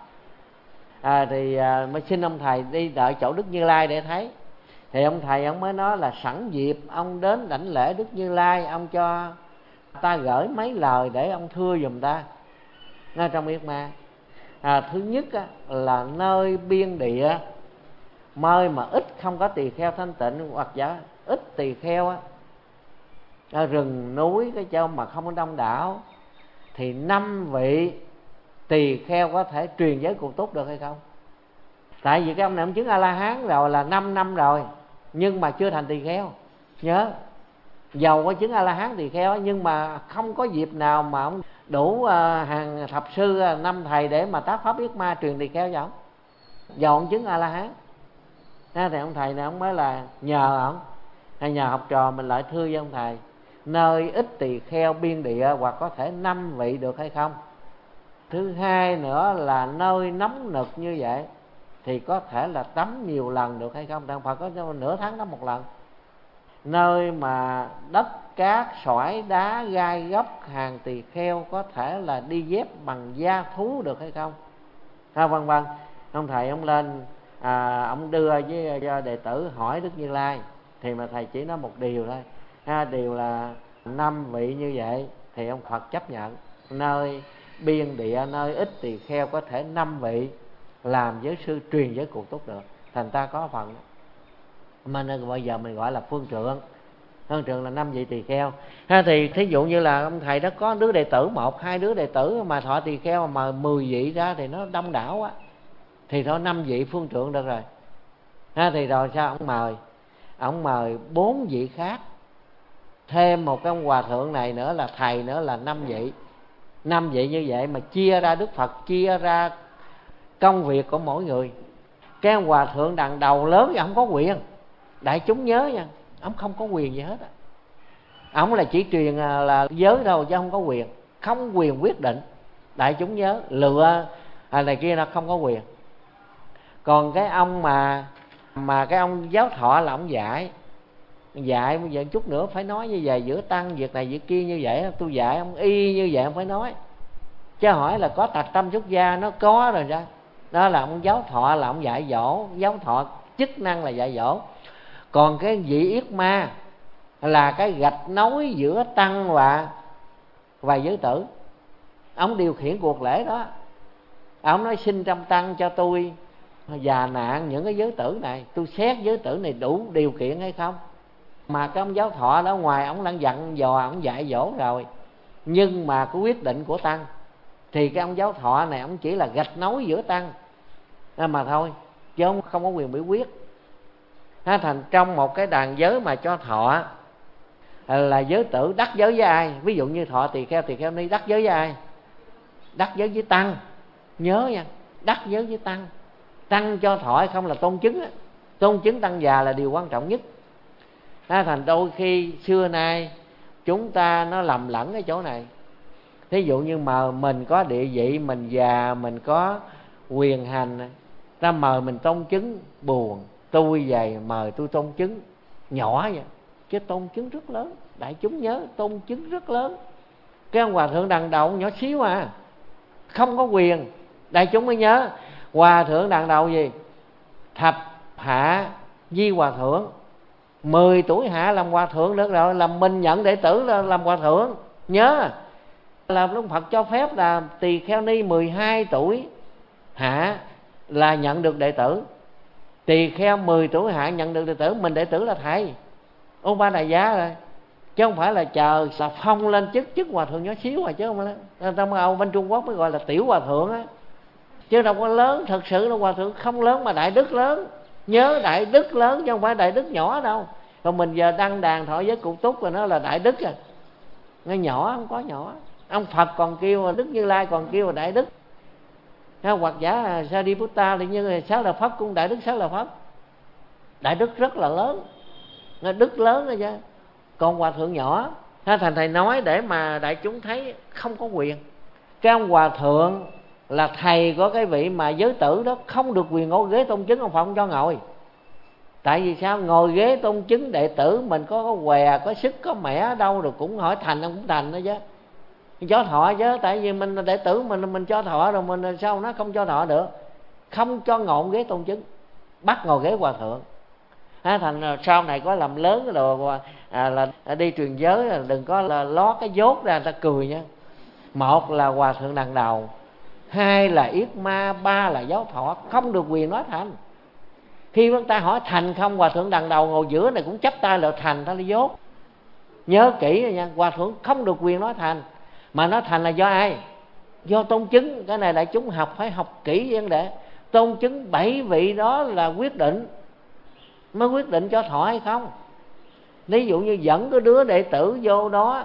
À, thì à, mới xin ông thầy đi đợi chỗ Đức Như Lai để thấy. Thì ông thầy ông mới nói là sẵn dịp ông đến đảnh lễ Đức Như Lai, ông cho ta gửi mấy lời để ông thưa giùm ta. Ngay trong Yết Ma, à, thứ nhất á, là nơi biên địa, nơi mà ít không có tỳ kheo thanh tịnh, hoặc giả ít tỳ kheo á, à, rừng núi cái chỗ mà không có đông đảo, thì năm vị tỳ kheo có thể truyền giới cụ túc được hay không? Tại vì cái ông này ông chứng A La Hán rồi là năm năm rồi, nhưng mà chưa thành tỳ kheo. Nhớ, dầu có chứng A La Hán tỳ kheo nhưng mà không có dịp nào mà ông đủ uh, hàng thập sư uh, năm thầy để mà tác pháp Yết Ma truyền tỳ kheo cho ông. Dầu ông chứng A La Hán, à, thì ông thầy này ông mới là nhờ ông, hay nhờ học trò mình lại thưa với ông thầy, nơi ít tỳ kheo biên địa hoặc có thể năm vị được hay không? Thứ hai nữa là nơi nóng nực như vậy thì có thể là tắm nhiều lần được hay không? Đang phải có nửa tháng đó một lần. Nơi mà đất cát sỏi đá gai góc hàng tỳ kheo có thể là đi dép bằng da thú được hay không? Ha, vân vân. Ông thầy ông lên, à, ông đưa với đệ tử hỏi Đức Như Lai, thì mà thầy chỉ nói một điều thôi, ha, điều là năm vị như vậy thì ông Phật chấp nhận. Nơi biên địa, nơi ít tỳ kheo có thể năm vị làm giới sư truyền giới cụ túc được, thành ta có phần. Mà nên bây giờ mình gọi là phương trượng. Phương trượng là năm vị tỳ kheo. Ha, thì thí dụ như là ông thầy đó có đứa đệ tử, một hai đứa đệ tử mà thọ tỳ kheo mà mười vị ra thì nó đông đảo quá, thì thôi năm vị phương trượng được rồi. Ha, thì rồi sao ông mời, ông mời bốn vị khác, thêm một cái ông hòa thượng này nữa là thầy nữa là năm vị. Năm vị như vậy mà chia ra, Đức Phật chia ra công việc của mỗi người. Cái ông hòa thượng đằng đầu lớn thì không có quyền, đại chúng nhớ nha, ông không có quyền gì hết á. Ông là chỉ truyền là giới thôi chứ không có quyền, không quyền quyết định. Đại chúng nhớ lựa à, này kia là không có quyền. Còn cái ông mà mà cái ông giáo thọ là ông dạy, dạy bây giờ chút nữa phải nói như vậy, giữa tăng việc này việc kia như vậy, tôi dạy ông y như vậy, ông phải nói. Chứ hỏi là có tạc tâm xuất gia, nó có rồi ra. Đó là ông giáo thọ, là ông dạy dỗ. Giáo thọ chức năng là dạy dỗ. Còn cái vị Yết Ma là cái gạch nối giữa tăng và và giới tử. Ông điều khiển cuộc lễ đó. Ông nói xin trong tăng cho tôi già nạn những cái giới tử này, tôi xét giới tử này đủ điều kiện hay không. Mà cái ông giáo thọ đó ngoài ông đang dặn dò, ông dạy dỗ rồi, nhưng mà cái quyết định của tăng thì cái ông giáo thọ này ông chỉ là gạch nối giữa tăng mà thôi, chứ ông không có quyền biểu quyết. Thành trong một cái đàn giới mà cho thọ là giới tử đắc giới với ai? Ví dụ như thọ tỳ kheo, tỳ kheo ni đắc giới với ai? Đắc giới với tăng. Nhớ nha, đắc giới với tăng. Tăng cho thọ hay không là tôn chứng á. Tôn chứng tăng già là điều quan trọng nhất. Thành đôi khi xưa nay chúng ta nó lầm lẫn cái chỗ này. Thí dụ như mà mình có địa vị, mình già, mình có quyền hành, ta mời mình tôn chứng buồn. Tôi về mời tôi tôn chứng nhỏ vậy, chứ tôn chứng rất lớn. Đại chúng nhớ tôn chứng rất lớn. Cái ông hòa thượng đằng đầu nhỏ xíu à, không có quyền. Đại chúng mới nhớ hòa thượng đằng đầu gì? Thập hạ di hòa thượng. Mười tuổi hạ làm hòa thượng được rồi, làm mình nhận đệ tử là làm hòa thượng. Nhớ là Đức Phật cho phép là tỳ kheo ni mười hai tuổi hạ là nhận được đệ tử. Tỳ kheo mười tuổi hạ nhận được đệ tử. Mình đệ tử là thầy Ôn Ba Đại Giá rồi, chứ không phải là chờ là phong lên chức chức hòa thượng nhỏ xíu rồi, chứ không phải. Trong Âu bên Trung Quốc mới gọi là tiểu hòa thượng á, chứ đâu có lớn. Thật sự là hòa thượng không lớn mà đại đức lớn. Nhớ đại đức lớn chứ không phải đại đức nhỏ đâu. Còn mình giờ đăng đàn thọ với cụ Túc rồi nó là đại đức à. Nó nhỏ, không có nhỏ. Ông Phật còn kêu, Đức Như Lai còn kêu là đại đức. Hoặc giả Sariputta thì như Xá Lợi Phất cũng đại đức Xá Lợi Phất. Đại đức rất là lớn, nó đức lớn rồi chứ. Còn hòa thượng nhỏ. Thành thầy nói để mà đại chúng thấy không có quyền. Cái ông hòa thượng là thầy của cái vị mà giới tử đó, không được quyền ngồi ghế tôn chứng. Ông Phật không cho ngồi. Tại vì sao? Ngồi ghế tôn chứng đệ tử mình có, có què, có sức, có mẻ ở đâu rồi cũng hỏi thành, ông cũng thành đó chứ. Cho thọ chứ, tại vì mình là đệ tử mình, mình cho thọ rồi mình sao nó không cho thọ được. Không cho ngồi ghế tôn chứng, bắt ngồi ghế hòa thượng. À, thành sau này có làm lớn rồi à, là đi truyền giới là đừng có là ló cái dốt ra người ta cười nha. Một là hòa thượng đằng đầu, hai là yết ma, ba là giáo thọ, không được quyền nói thành. Khi chúng ta hỏi thành không, hòa thượng đằng đầu ngồi giữa này cũng chấp tay là thành, ta là dốt. Nhớ kỹ rồi nha, hòa thượng không được quyền nói thành. Mà nói thành là do ai? Do tôn chứng. Cái này đại chúng học phải học kỹ vấn đề. Tôn chứng bảy vị đó là quyết định, mới quyết định cho thọ hay không. Ví dụ như dẫn cái đứa đệ tử vô đó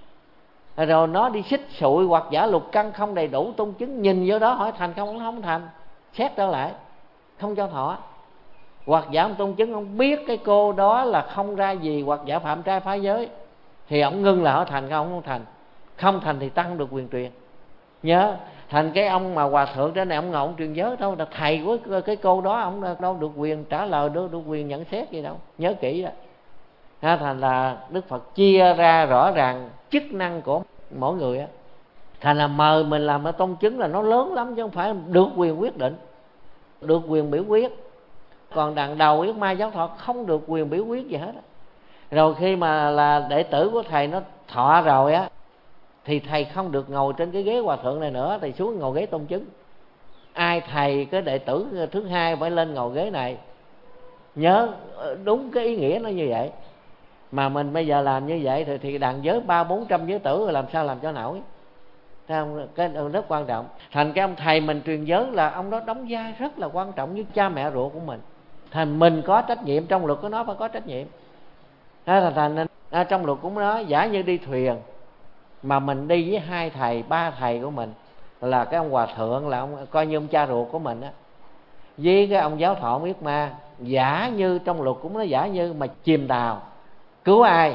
rồi nó đi xích sụi hoặc giả lục căn không đầy đủ, tôn chứng nhìn vô đó hỏi thành không, không thành, xét trở lại không cho thọ. Hoặc giả ông tôn chứng ông biết cái cô đó là không ra gì, hoặc giả phạm trai phá giới, thì ông ngưng là hỏi thành không, không thành. Không thành thì tăng được quyền truyền. Nhớ thành cái ông mà hòa thượng trên này ông ngồi ông truyền giới đâu, là thầy của cái cô đó, ông đâu được quyền trả lời, được, được quyền nhận xét gì đâu. Nhớ kỹ đó. Ha, thành là Đức Phật chia ra rõ ràng chức năng của mỗi người á. Thành là mời mình làm ở tôn chứng là nó lớn lắm, chứ không phải được quyền quyết định, được quyền biểu quyết. Còn đằng đầu yết ma giáo thọ không được quyền biểu quyết gì hết á. Rồi khi mà là đệ tử của thầy nó thọ rồi á, thì thầy không được ngồi trên cái ghế hòa thượng này nữa, thầy xuống ngồi ghế tôn chứng. Ai thầy cái đệ tử thứ hai phải lên ngồi ghế này. Nhớ đúng cái ý nghĩa nó như vậy. Mà mình bây giờ làm như vậy thì, thì đàn giới ba bốn trăm giới tử rồi làm sao làm cho nổi. Không? Cái rất quan trọng. Thành cái ông thầy mình truyền giới là ông đó đóng vai rất là quan trọng như cha mẹ ruột của mình. Thành mình có trách nhiệm, trong luật của nó phải có trách nhiệm. Thành, thành à, trong luật cũng nói giả như đi thuyền mà mình đi với hai thầy, ba thầy của mình, là cái ông hòa thượng là ông coi như ông cha ruột của mình á, với cái ông giáo thọ yết ma, giả như trong luật cũng nói giả như mà chìm tàu cứu ai,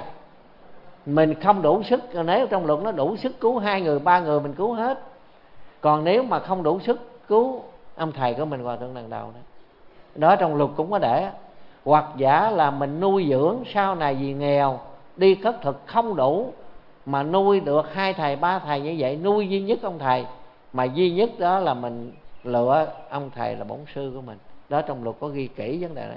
mình không đủ sức. Nếu trong luật nó đủ sức cứu hai người ba người mình cứu hết. Còn nếu mà không đủ sức cứu ông thầy của mình, hòa thượng đằng đầu đó, đó trong luật cũng có để. Hoặc giả là mình nuôi dưỡng sau này vì nghèo đi khất thực không đủ mà nuôi được hai thầy ba thầy như vậy, nuôi duy nhất ông thầy, mà duy nhất đó là mình lựa ông thầy là bổn sư của mình. Đó trong luật có ghi kỹ vấn đề này.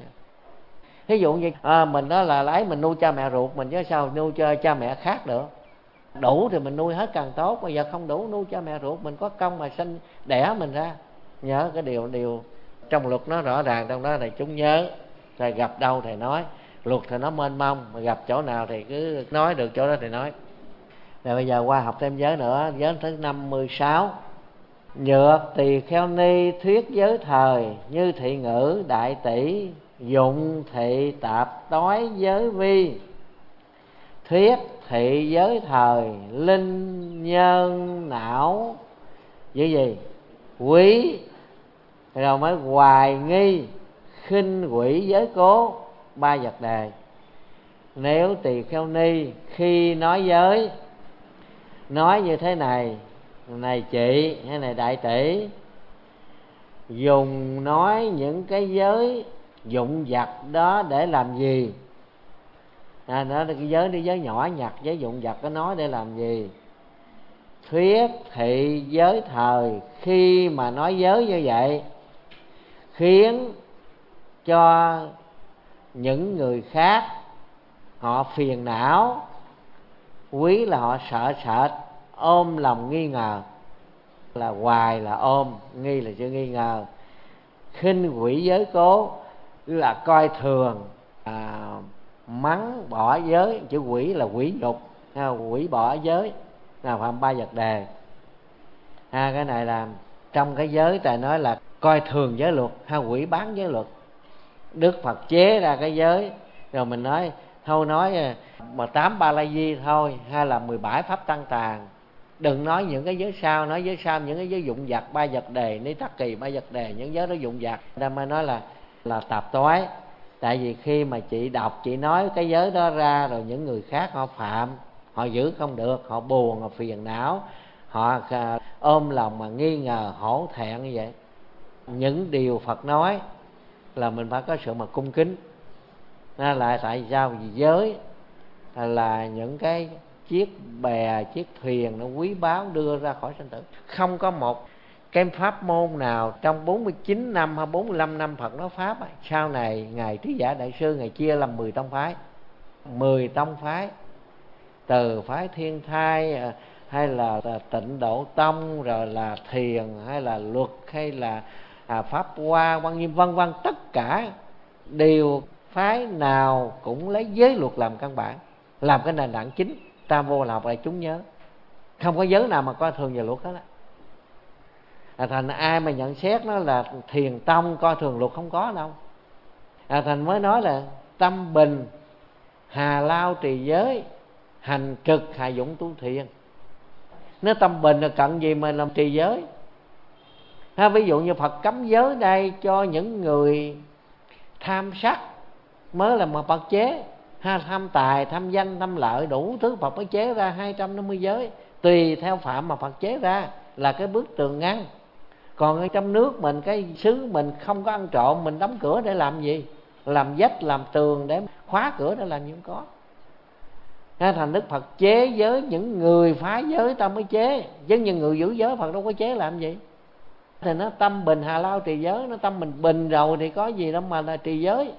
Ví dụ như à, mình đó là lấy mình nuôi cha mẹ ruột mình, chứ sao nuôi cho cha mẹ khác được. Đủ thì mình nuôi hết càng tốt, bây giờ không đủ nuôi cha mẹ ruột mình có công mà sinh đẻ mình ra. Nhớ cái điều điều Trong luật nó rõ ràng, trong đó thầy chúng nhớ, thầy gặp đâu thầy nói. Luật thì nó mênh mông, mà gặp chỗ nào thì cứ nói được chỗ đó thì nói. Rồi bây giờ qua học thêm giới nữa, giới thứ năm mươi sáu. Nhược tỳ kheo ni thuyết giới thời, như thị ngữ đại tỷ, dụng thị tạp tối giới vi. Thuyết thị giới thời, linh nhân não với gì? Quý. Rồi mới hoài nghi, khinh quỷ giới cố, ba vật đề. Nếu tỳ kheo ni khi nói giới, nói như thế này: này chị, hay này đại tỷ, dùng nói những cái giới dụng vặt đó để làm gì? À, đó là cái giới, cái giới nhỏ nhặt, giới dụng vặt, có nói để làm gì? Thuyết thị giới thời, khi mà nói giới như vậy khiến cho những người khác họ phiền não. Quý là họ sợ sệt, ôm lòng nghi ngờ, là hoài là ôm, nghi là chưa nghi ngờ. Khinh quỷ giới cố là coi thường, à, mắng bỏ giới. Chữ quỷ là quỷ nhục, ha, quỷ bỏ giới là phạm ba vật đề. Ha, cái này là trong cái giới Thầy nói là coi thường giới luật, ha, quỷ bán giới luật. Đức Phật chế ra cái giới, rồi mình nói thôi nói mà tám ba la di thôi, hay là mười bảy pháp tăng tàn, đừng nói những cái giới sau. Nói giới sau những cái giới dụng vặt, ba vật đề, ni tắc kỳ ba vật đề, những giới đó dụng vặt. Đâm mới nói là là tạp toái. Tại vì khi mà chị đọc, chị nói cái giới đó ra, rồi những người khác họ phạm, họ giữ không được, họ buồn, họ phiền não, họ ôm lòng mà nghi ngờ, hổ thẹn như vậy. Những điều Phật nói là mình phải có sự mà cung kính. Nên là tại sao? Vì giới là những cái chiếc bè, chiếc thuyền nó quý báu đưa ra khỏi sinh tử. Không có một cái pháp môn nào trong bốn mươi chín năm hay bốn mươi lăm năm Phật nói pháp, sau này Ngài Trí Giả Đại Sư Ngài chia làm mười tông phái. mười tông phái, từ phái Thiên Thai, hay là Tịnh Độ Tông, rồi là Thiền, hay là Luật, hay là à, Pháp Hoa, Quan Nghiêm, vân vân. Tất cả đều phái nào cũng lấy giới luật làm căn bản, làm cái nền tảng chính. Tam vô là học lại chúng nhớ, không có giới nào mà coi thường về luật hết á. À, thành ai mà nhận xét nó là Thiền Tông coi thường luật, không có đâu. À, thành mới nói là tâm bình hà lao trì giới, hành cực hà dụng tu thiền. Nếu tâm bình là cận gì mà làm trì giới? Ha, ví dụ như Phật cấm giới đây cho những người tham sắc mới là mà Phật chế. Ha, tham tài, tham danh, tham lợi, đủ thứ Phật mới chế ra hai trăm năm mươi giới. Tùy theo phạm mà Phật chế ra, là cái bước tường ngăn. Còn ở trong nước mình, cái xứ mình không có ăn trộm, mình đóng cửa để làm gì? Làm vách, làm tường để khóa cửa để làm gì? Không có. Ha, thành Đức Phật chế giới những người phá giới ta mới chế, chứ những người giữ giới Phật đâu có chế làm gì. Thì nó tâm bình hà lao trì giới, nó tâm mình bình rồi thì có gì đâu mà là trì giới.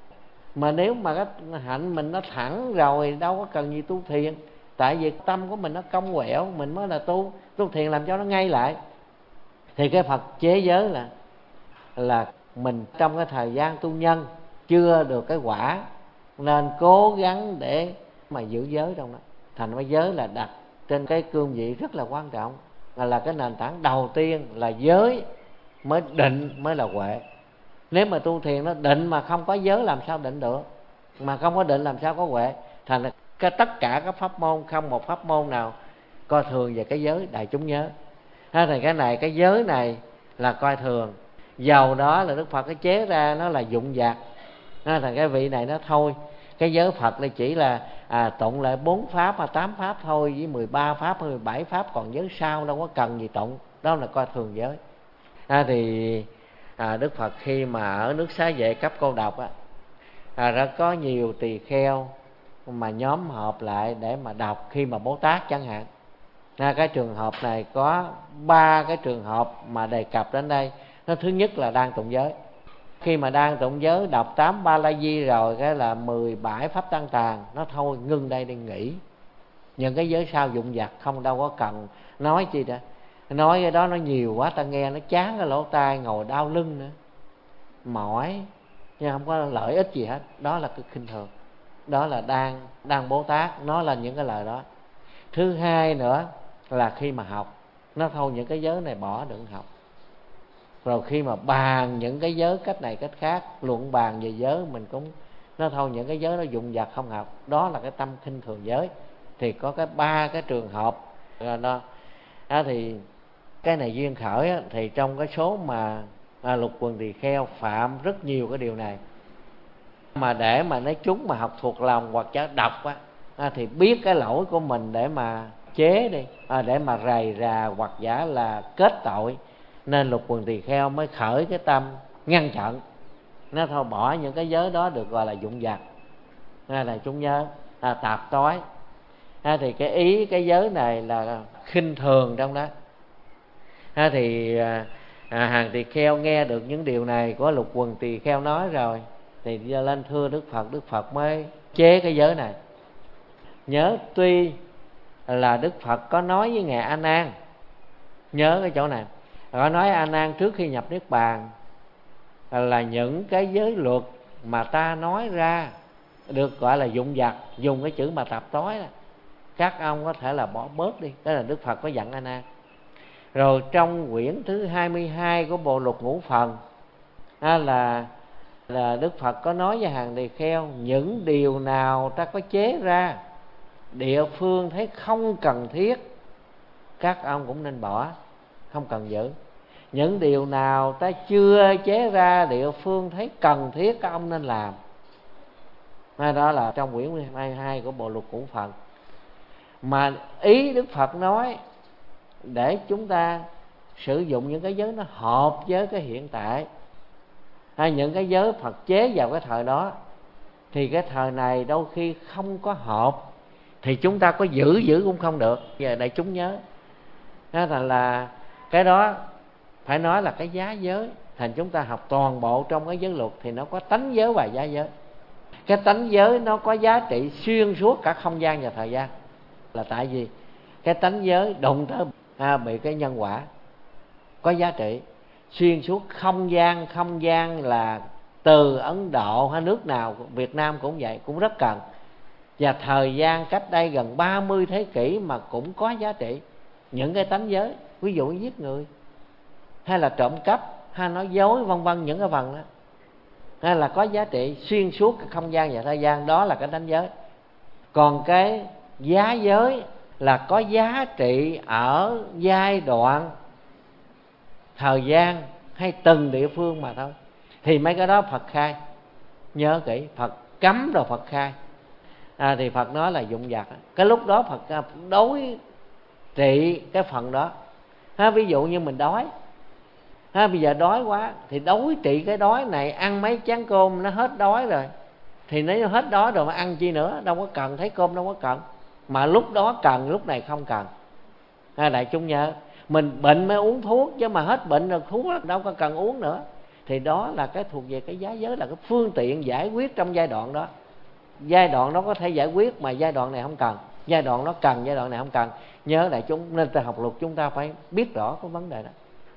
Mà nếu mà cái hạnh mình nó thẳng rồi, đâu có cần gì tu thiền. Tại vì tâm của mình nó cong quẹo, mình mới là tu tu thiền làm cho nó ngay lại. Thì cái Phật chế giới là là mình trong cái thời gian tu nhân chưa được cái quả, nên cố gắng để mà giữ giới trong đó. Thành cái giới là đặt trên cái cương vị rất là quan trọng, là, là cái nền tảng đầu tiên. Là giới mới định, mới là huệ. Nếu mà tu thiền nó định mà không có giới làm sao định được, mà không có định làm sao có huệ. Thành là cái, tất cả các pháp môn, không một pháp môn nào coi thường về cái giới, đại chúng nhớ. Ha, thì cái này, cái giới này là coi thường. Dầu đó là Đức Phật cái chế ra nó là dụng vặt. Ha, thì cái vị này nó thôi, cái giới Phật là chỉ là à, tụng lại bốn pháp hoặc tám pháp thôi, với mười ba pháp hay mười bảy pháp, còn giới sau đâu có cần gì tụng. Đó là coi thường giới. Ha, thì à, Đức Phật khi mà ở nước Xá Vệ cấp cô độc á, à, ra có nhiều tỳ kheo mà nhóm họp lại để mà đọc khi mà Bố Tát chẳng hạn. À, cái trường hợp này có ba cái trường hợp mà đề cập đến đây. Nó thứ nhất là đang tụng giới. Khi mà đang tụng giới đọc tám ba la di rồi, cái là mười bảy pháp tăng tàn, nó thôi ngưng đây đi nghỉ. Những cái giới sau dụng vặt không đâu có cần nói chi đó. Nói cái đó nó nhiều quá, ta nghe nó chán cái lỗ tai, ngồi đau lưng nữa. mỏi nhưng không có lợi ích gì hết, đó là cái khinh thường, đó là đang đang Bồ Tát, nó là những cái lời đó. Thứ hai nữa là khi mà học, nó thôi những cái giới này bỏ đừng học. Rồi khi mà bàn những cái giới cách này cách khác, luận bàn về giới, mình cũng nó thôi những cái giới đó dụng vặt không học, đó là cái tâm khinh thường giới. Thì có cái ba cái trường hợp đó, đó thì cái này duyên khởi á, thì trong cái số mà à, Lục Quần Tỳ Kheo phạm rất nhiều cái điều này, mà để mà nói chúng mà học thuộc lòng hoặc者đọc á, à, thì biết cái lỗi của mình để mà chế đi, à, để mà rầy rà hoặc giả là kết tội, nên Lục Quần Tỳ Kheo mới khởi cái tâm ngăn chặn, nó thôi bỏ những cái giới đó được gọi là dụng vặt. Đây là chúng nhớ à, tạp tối. À, thì cái ý cái giới này là khinh thường trong đó. À, thì à, à, hàng tỳ kheo nghe được những điều này của Lục Quần Tỳ Kheo nói rồi, thì lên thưa Đức Phật. Đức Phật mới chế cái giới này. Nhớ tuy là Đức Phật có nói với ngài A Nan, nhớ cái chỗ này, có nói A Nan trước khi nhập niết bàn là những cái giới luật mà ta nói ra được gọi là dụng vặt, dùng cái chữ mà tạp tối đó, các ông có thể là bỏ bớt đi. Đó là Đức Phật có dặn A Nan. Rồi trong quyển thứ hai mươi hai của Bộ Luật Ngũ Phần à, là là Đức Phật có nói với hàng tỳ kheo, những điều nào ta có chế ra địa phương thấy không cần thiết, các ông cũng nên bỏ, không cần giữ. Những điều nào ta chưa chế ra địa phương thấy cần thiết, các ông nên làm. à, Đó là trong quyển hai mươi hai của Bộ Luật Ngũ Phần. Mà ý Đức Phật nói để chúng ta sử dụng những cái giới nó hợp với cái hiện tại, hay những cái giới Phật chế vào cái thời đó, thì cái thời này đôi khi không có hợp, thì chúng ta có giữ giữ cũng không được. Giờ đại chúng nhớ đó là, là cái đó phải nói là cái giá giới. Thành chúng ta học toàn bộ trong cái giới luật thì nó có tánh giới và giá giới. Cái tánh giới nó có giá trị xuyên suốt cả không gian và thời gian, là tại vì cái tánh giới đụng tới à, bị cái nhân quả có giá trị xuyên suốt không gian. Không gian là từ Ấn Độ hay nước nào, Việt Nam cũng vậy, cũng rất cần. Và thời gian cách đây gần ba mươi thế kỷ mà cũng có giá trị. Những cái tánh giới, ví dụ như giết người, hay là trộm cắp, hay nói dối, vân vân, những cái phần đó, hay là có giá trị xuyên suốt cái không gian và thời gian, đó là cái tánh giới. Còn cái giá giới là có giá trị ở giai đoạn, thời gian hay từng địa phương mà thôi. Thì mấy cái đó Phật khai, nhớ kỹ, Phật cấm rồi Phật khai. À, thì Phật nói là dụng vặt. Cái lúc đó Phật đối trị cái phần đó. À, ví dụ như mình đói, à, bây giờ đói quá thì đối trị cái đói này, ăn mấy chén cơm nó hết đói rồi, thì nếu hết đói rồi mà ăn chi nữa, đâu có cần, thấy cơm đâu có cần. Mà lúc đó cần, lúc này không cần. À, đại chúng nhớ, mình bệnh mới uống thuốc, chứ mà hết bệnh rồi thuốc đâu có cần uống nữa. Thì đó là cái thuộc về cái giá giới, là cái phương tiện giải quyết trong giai đoạn đó. Giai đoạn đó có thể giải quyết, mà giai đoạn này không cần. Giai đoạn đó cần, giai đoạn này không cần. Nhớ đại chúng, nên ta học luật chúng ta phải biết rõ cái vấn đề đó.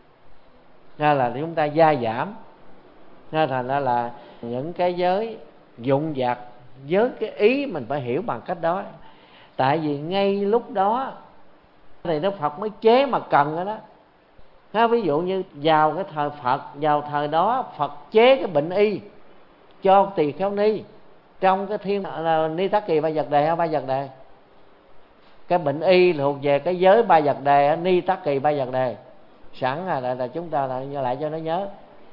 Nên là chúng ta gia giảm. Nên thành ra là những cái giới dụng vặt, với cái ý mình phải hiểu bằng cách đó. Tại vì ngay lúc đó thì Đức Phật mới chế mà cần đó đó. Đó, ví dụ như vào cái thời Phật, vào thời đó Phật chế cái bệnh y cho tỳ kheo ni trong cái thiên là Ni Tắc Kỳ Ba Vật Đề hay Ba Vật Đề. Cái bệnh y thuộc về cái giới Ba Vật Đề, Ni Tắc Kỳ Ba Vật Đề. Sẵn là, là, là chúng ta lại lại cho nó nhớ.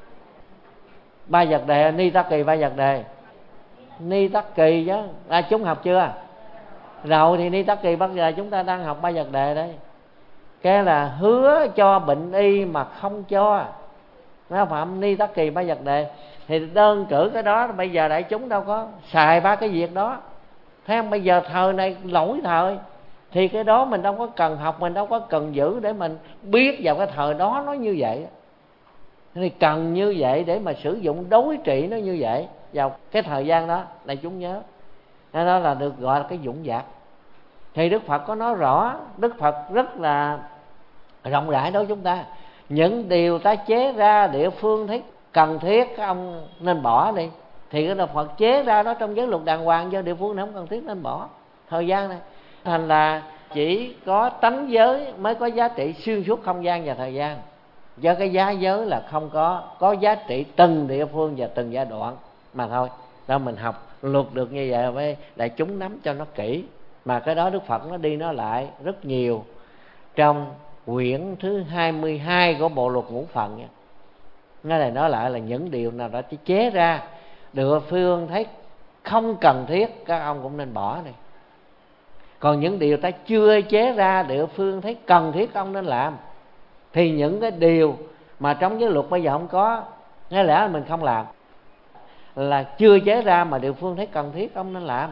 Ba Vật Đề, Ni Tắc Kỳ Ba Vật Đề. Ni Tắc Kỳ chứ, à, chúng học chưa? Rồi thì Ni Tắc Kỳ Ba Vật Đề chúng ta đang học Ba Vật Đề đây. Cái là hứa cho bệnh y mà không cho, nó phạm Ni Tắc Kỳ Ba Vật Đề. Thì đơn cử cái đó bây giờ đại chúng đâu có xài ba cái việc đó, thấy không? Bây giờ thời này lỗi thời, thì cái đó mình đâu có cần học, mình đâu có cần giữ, để mình biết vào cái thời đó nó như vậy. Thì cần như vậy để mà sử dụng đối trị nó như vậy vào cái thời gian đó, đại chúng nhớ. Đó là được gọi là cái dụng vặt. Thì Đức Phật có nói rõ, Đức Phật rất là rộng rãi đối với chúng ta. Những điều ta chế ra địa phương thấy cần thiết các ông nên bỏ đi. Thì cái đạo Phật chế ra đó trong giới luật đàng hoàng, do địa phương này không cần thiết nên bỏ. Thời gian này thành là chỉ có tánh giới mới có giá trị xuyên suốt không gian và thời gian. Do cái giá giới là không có có giá trị từng địa phương và từng giai đoạn mà thôi. Đó, mình học luật được như vậy với đại chúng nắm cho nó kỹ. Mà cái đó Đức Phật nó đi nó lại rất nhiều trong quyển thứ hai mươi hai của bộ luật ngũ phận nha. Nói này nói lại là những điều nào đã chế ra địa phương thấy không cần thiết các ông cũng nên bỏ đi. Còn những điều ta chưa chế ra địa phương thấy cần thiết ông nên làm. Thì những cái điều mà trong giới luật bây giờ không có, nghe lẽ là mình không làm, là chưa chế ra mà địa phương thấy cần thiết ông nên làm.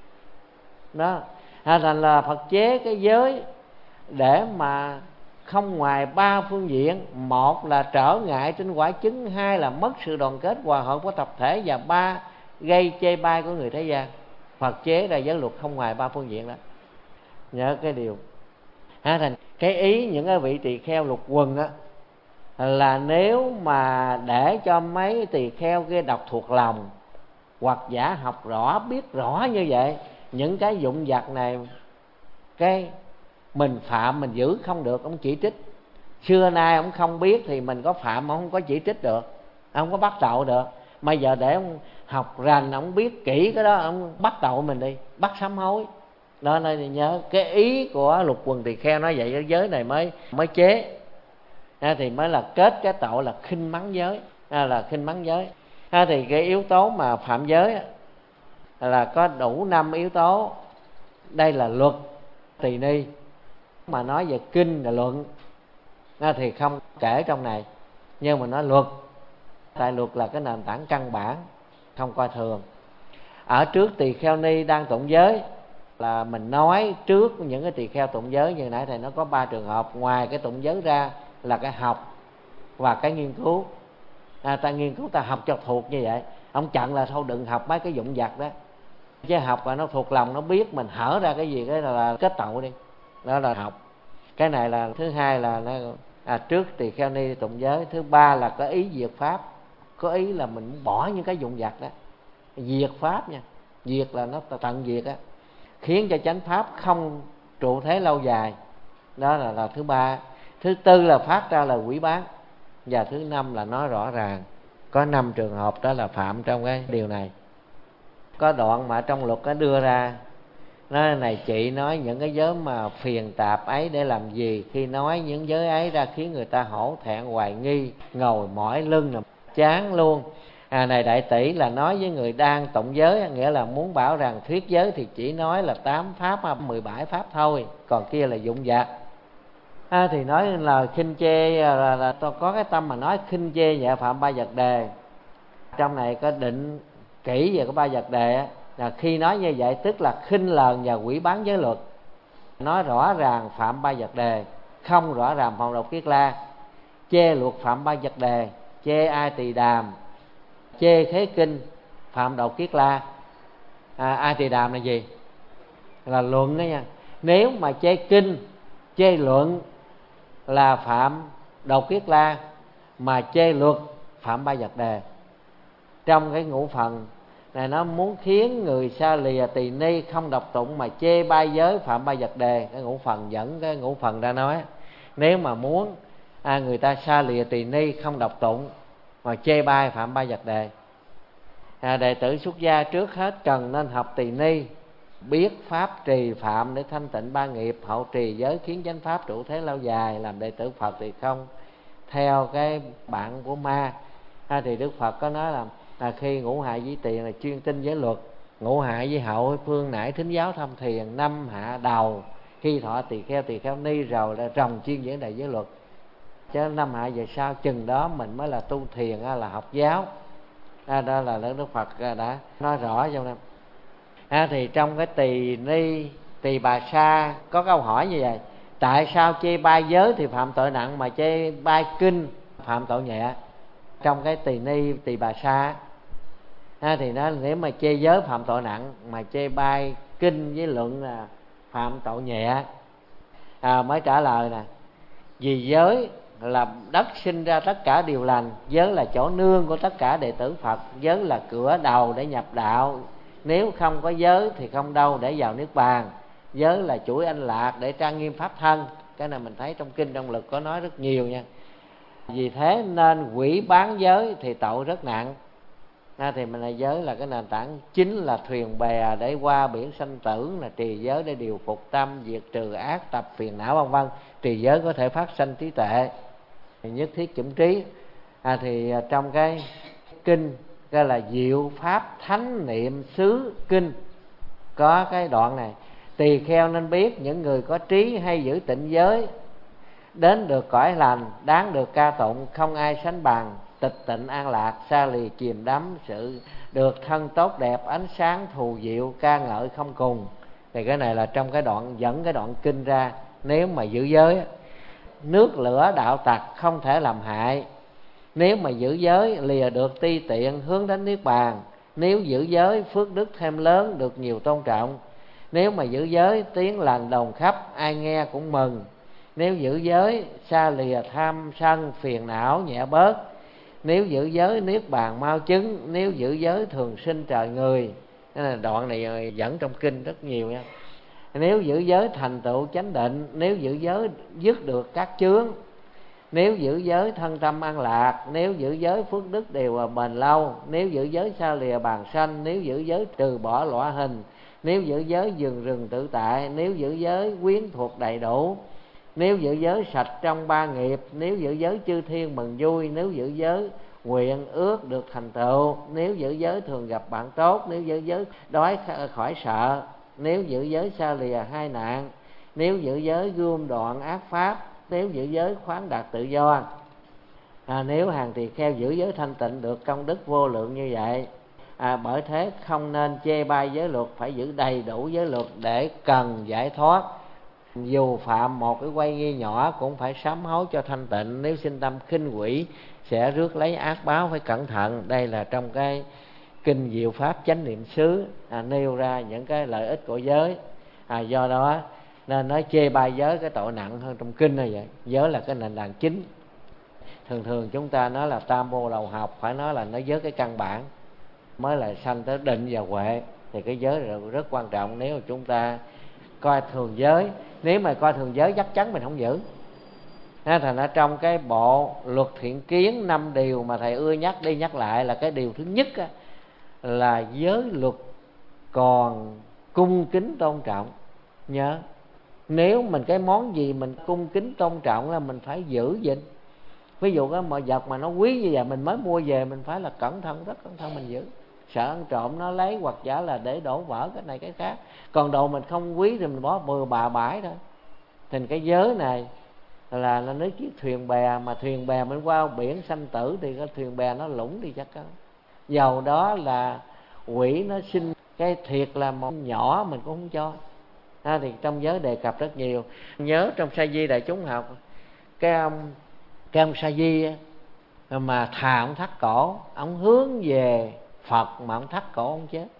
Đó, thành là Phật chế cái giới để mà không ngoài ba phương diện. Một là trở ngại trên quả chứng, hai là mất sự đoàn kết hòa hợp của tập thể, và ba gây chê bai của người thế gian. Phật chế ra giới luật không ngoài ba phương diện đó. Nhớ cái điều ha, thành cái ý những cái vị tỳ kheo lục quần á, là nếu mà để cho mấy tỳ kheo kia đọc thuộc lòng hoặc giả học rõ biết rõ như vậy, những cái dụng vặt này cái mình phạm mình giữ không được, ông chỉ trích. Xưa nay ông không biết thì mình có phạm ông không có chỉ trích được, ông có bắt tội được. Bây giờ để ông học rành, ông biết kỹ cái đó, ông bắt tội mình đi, bắt sám hối. Đó nên nhớ cái ý của lục quần tỳ kheo nói vậy, cái giới này mới mới chế à, thì mới là kết cái tội là khinh mắng giới à, là khinh mắng giới à, thì cái yếu tố mà phạm giới là có đủ năm yếu tố. Đây là luật tỳ ni, mà nói về kinh là luận à, thì không kể trong này, nhưng mà nói luật. Tại luật là cái nền tảng căn bản, không coi thường. Ở trước tỳ kheo ni đang tụng giới là mình nói trước những cái tỳ kheo tụng giới như nãy thầy nó có ba trường hợp. Ngoài cái tụng giới ra là cái học và cái nghiên cứu à, ta nghiên cứu ta học cho thuộc như vậy. Ông chặn là thôi đừng học mấy cái dụng vặt đó, chứ học và nó thuộc lòng, nó biết mình hở ra cái gì cái là, là kết tội đi. Đó là học. Cái này là thứ hai là nó, à, trước tỳ kheo ni tụng giới. Thứ ba là có ý diệt pháp, có ý là mình bỏ những cái dụng vặt đó, diệt pháp nha. Diệt là nó tận diệt á, khiến cho chánh pháp không trụ thế lâu dài. Đó là, là thứ ba. Thứ tư là phát ra là quỷ bán. Và thứ năm là nói rõ ràng. Có năm trường hợp đó là phạm trong cái điều này. Có đoạn mà trong luật có đưa ra, nói này chị nói những cái giới mà phiền tạp ấy để làm gì, khi nói những giới ấy ra khiến người ta hổ thẹn hoài nghi, ngồi mỏi lưng là chán luôn. À, này đại tỷ là nói với người đang tụng giới, nghĩa là muốn bảo rằng thuyết giới thì chỉ nói là tám pháp hay mười bảy pháp thôi, còn kia là dụng vặt. À, thì nói là khinh chê là, là tôi có cái tâm mà nói khinh chê nhẹ phạm ba vật đề. Trong này có định kỹ về cái ba vật đề á, là khi nói như vậy tức là khinh lờn và quỷ bán giới luật. Nói rõ ràng phạm ba vật đề, không rõ ràng phạm độc kiết la. Chê luật phạm ba vật đề, chê ai tỳ đàm, chê khế kinh phạm độc kiết la. À, ai tỳ đàm là gì? Là luận đó nha. Nếu mà chê kinh, chê luận là phạm độc kiết la, mà chê luật phạm ba vật đề. Trong cái ngũ phần này nó muốn khiến người sa lìa tỳ ni không đọc tụng mà chê bai giới phạm ba vật đề. Cái ngũ phần dẫn cái ngũ phần ra nói, nếu mà muốn à, người ta sa lìa tỳ ni không đọc tụng mà chê bai phạm ba vật đề. À, đệ tử xuất gia trước hết cần nên học tỳ ni, biết pháp trì phạm để thanh tịnh ba nghiệp, hậu trì giới khiến chánh pháp trụ thế lâu dài. Làm đệ tử Phật thì không theo cái bạn của ma. À, thì Đức Phật có nói là à, khi ngũ hại với tiền là chuyên tinh giới luật, ngũ hại với hậu phương nải thính giáo thâm thiền, năm hạ đầu khi thọ tỳ kheo tỳ kheo ni rồi là ròng chuyên diễn đại giới luật. Chứ năm hạ về sau chừng đó mình mới là tu thiền là học giáo. À, đó là Đức Phật đã nói rõ trong năm. À, thì trong cái tỳ ni tỳ bà sa có câu hỏi như vậy: tại sao chê bai giới thì phạm tội nặng mà chê bai kinh phạm tội nhẹ? Trong cái tỳ ni tỳ bà sa à, thì nó nếu mà chê giới phạm tội nặng mà chê bai kinh với luận là phạm tội nhẹ. À, mới trả lời nè: vì giới là đất sinh ra tất cả điều lành, giới là chỗ nương của tất cả đệ tử Phật, giới là cửa đầu để nhập đạo, nếu không có giới thì không đâu để vào niết bàn, giới là chuỗi anh lạc để trang nghiêm pháp thân. Cái này mình thấy trong kinh trong lực có nói rất nhiều nha. Vì thế nên quỷ bán giới thì tội rất nặng. À, thì mình là giới là cái nền tảng chính, là thuyền bè để qua biển sanh tử, là trì giới để điều phục tâm, diệt trừ ác tập phiền não vân vân. Trì giới có thể phát sanh trí tuệ, nhất thiết chủng trí. À, thì trong cái kinh gọi là Diệu Pháp Thánh Niệm Xứ Kinh có cái đoạn này: tỳ kheo nên biết những người có trí hay giữ tịnh giới đến được cõi lành, đáng được ca tụng, không ai sánh bằng, tịch tịnh an lạc, xa lì chìm đắm sự được thân tốt đẹp, ánh sáng thù diệu, ca ngợi không cùng. Thì cái này là trong cái đoạn dẫn cái đoạn kinh ra. Nếu mà giữ giới, nước lửa đạo tặc không thể làm hại. Nếu mà giữ giới lìa được ti tiện, hướng đến niết bàn. Nếu giữ giới phước đức thêm lớn, được nhiều tôn trọng. Nếu mà giữ giới tiếng lành đồng khắp, ai nghe cũng mừng. Nếu giữ giới xa lìa tham sân phiền não nhẹ bớt. Nếu giữ giới niết bàn mau chứng. Nếu giữ giới thường sinh trời người. Cái này đoạn này dẫn trong kinh rất nhiều nha. Nếu giữ giới thành tựu chánh định. Nếu giữ giới dứt được các chướng. Nếu giữ giới thân tâm an lạc. Nếu giữ giới phước đức đều bền lâu. Nếu giữ giới xa lìa bàn sanh. Nếu giữ giới trừ bỏ lõa hình. Nếu giữ giới dừng rừng tự tại. Nếu giữ giới quyến thuộc đầy đủ. Nếu giữ giới sạch trong ba nghiệp. Nếu giữ giới chư thiên mừng vui. Nếu giữ giới nguyện ước được thành tựu. Nếu giữ giới thường gặp bạn tốt. Nếu giữ giới đói khỏi sợ. Nếu giữ giới xa lìa hai nạn. Nếu giữ giới gươm đoạn ác pháp. Nếu giữ giới khoáng đạt tự do. À, nếu hàng tỳ kheo giữ giới thanh tịnh được công đức vô lượng như vậy. À, bởi thế không nên chê bai giới luật, phải giữ đầy đủ giới luật để cần giải thoát. Dù phạm một cái quay nghi nhỏ cũng phải sám hối cho thanh tịnh. Nếu sinh tâm khinh quỷ sẽ rước lấy ác báo, phải cẩn thận. Đây là trong cái kinh Diệu Pháp Chánh Niệm Xứ à, nêu ra những cái lợi ích của giới. À, do đó nên nói chê bai giới cái tội nặng hơn trong kinh này vậy. Giới là cái nền tảng chính. Thường thường chúng ta nói là tam vô đầu học, phải nói là nó giới cái căn bản mới là sanh tới định và huệ. Thì cái giới là rất quan trọng. Nếu mà chúng ta coi thường giới, nếu mà coi thường giới chắc chắn mình không giữ. Thành ra trong cái bộ luật thiện kiến năm điều mà thầy ưa nhắc đi nhắc lại, là cái điều thứ nhất á, là giới luật còn cung kính tôn trọng. Nhớ, nếu mình cái món gì mình cung kính tôn trọng là mình phải giữ gìn. Ví dụ cái mọi vật mà nó quý như vậy, mình mới mua về, mình phải là cẩn thận, rất cẩn thận mình giữ. Sợ ăn trộm nó lấy, hoặc giả là để đổ vỡ cái này cái khác. Còn đồ mình không quý thì mình bỏ bừa bạ bãi thôi. Thành cái giới này là nó nói chiếc thuyền bè, mà thuyền bè mình qua biển sanh tử thì cái thuyền bè nó lũng đi chắc chắn. Dầu đó là quỷ nó xin cái thiệt là một nhỏ mình cũng không cho. À, thì trong giới đề cập rất nhiều. Nhớ trong Sa Di Đại Chúng học, cái ông cái ông Sa Di mà thà ông thắt cổ, ông hướng về Phật mà ông thắt cổ ông chết.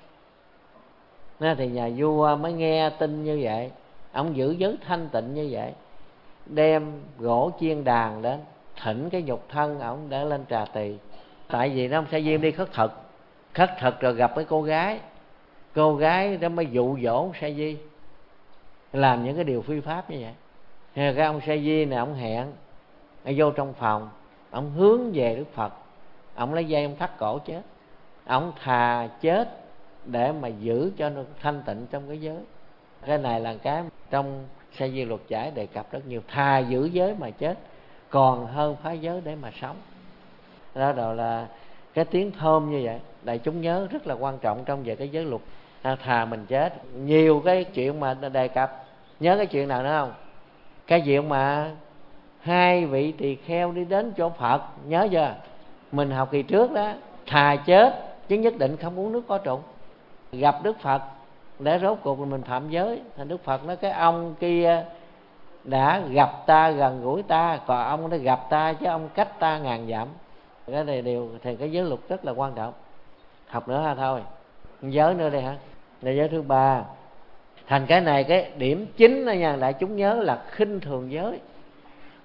Nên thì nhà vua mới nghe tin như vậy, ông giữ giới thanh tịnh như vậy, đem gỗ chiên đàn đến thỉnh cái nhục thân ông để lên trà tỳ. Tại vì nó ông Sa Di đi khất thực, khất thực rồi gặp cái cô gái, cô gái đó mới dụ dỗ Sa Di làm những cái điều phi pháp như vậy. Thì cái ông Sa Di này ông hẹn ông vô trong phòng, ông hướng về Đức Phật, ông lấy dây ông thắt cổ chết. Ông thà chết để mà giữ cho nó thanh tịnh trong cái giới. Cái này là cái trong Sa Di Luật Giải đề cập rất nhiều. Thà giữ giới mà chết còn hơn phá giới để mà sống. Đó đâu là cái tiếng thơm như vậy. Đại chúng nhớ rất là quan trọng trong về cái giới luật. À, thà mình chết. Nhiều cái chuyện mà đề cập. Nhớ cái chuyện nào nữa không? Cái chuyện mà hai vị tỳ kheo đi đến chỗ Phật, nhớ chưa? Mình học kỳ trước đó, thà chết chứ nhất định không uống nước có trùng. Gặp Đức Phật để rốt cuộc mình phạm giới. Thành Đức Phật nói cái ông kia đã gặp ta gần gũi ta, còn ông đã gặp ta chứ ông cách ta ngàn dặm. Cái này đều thì cái giới luật rất là quan trọng. Học nữa ha thôi. Giới nữa đây hả? Là giới thứ ba. Thành cái này cái điểm chính đó nha, đại chúng nhớ là khinh thường giới.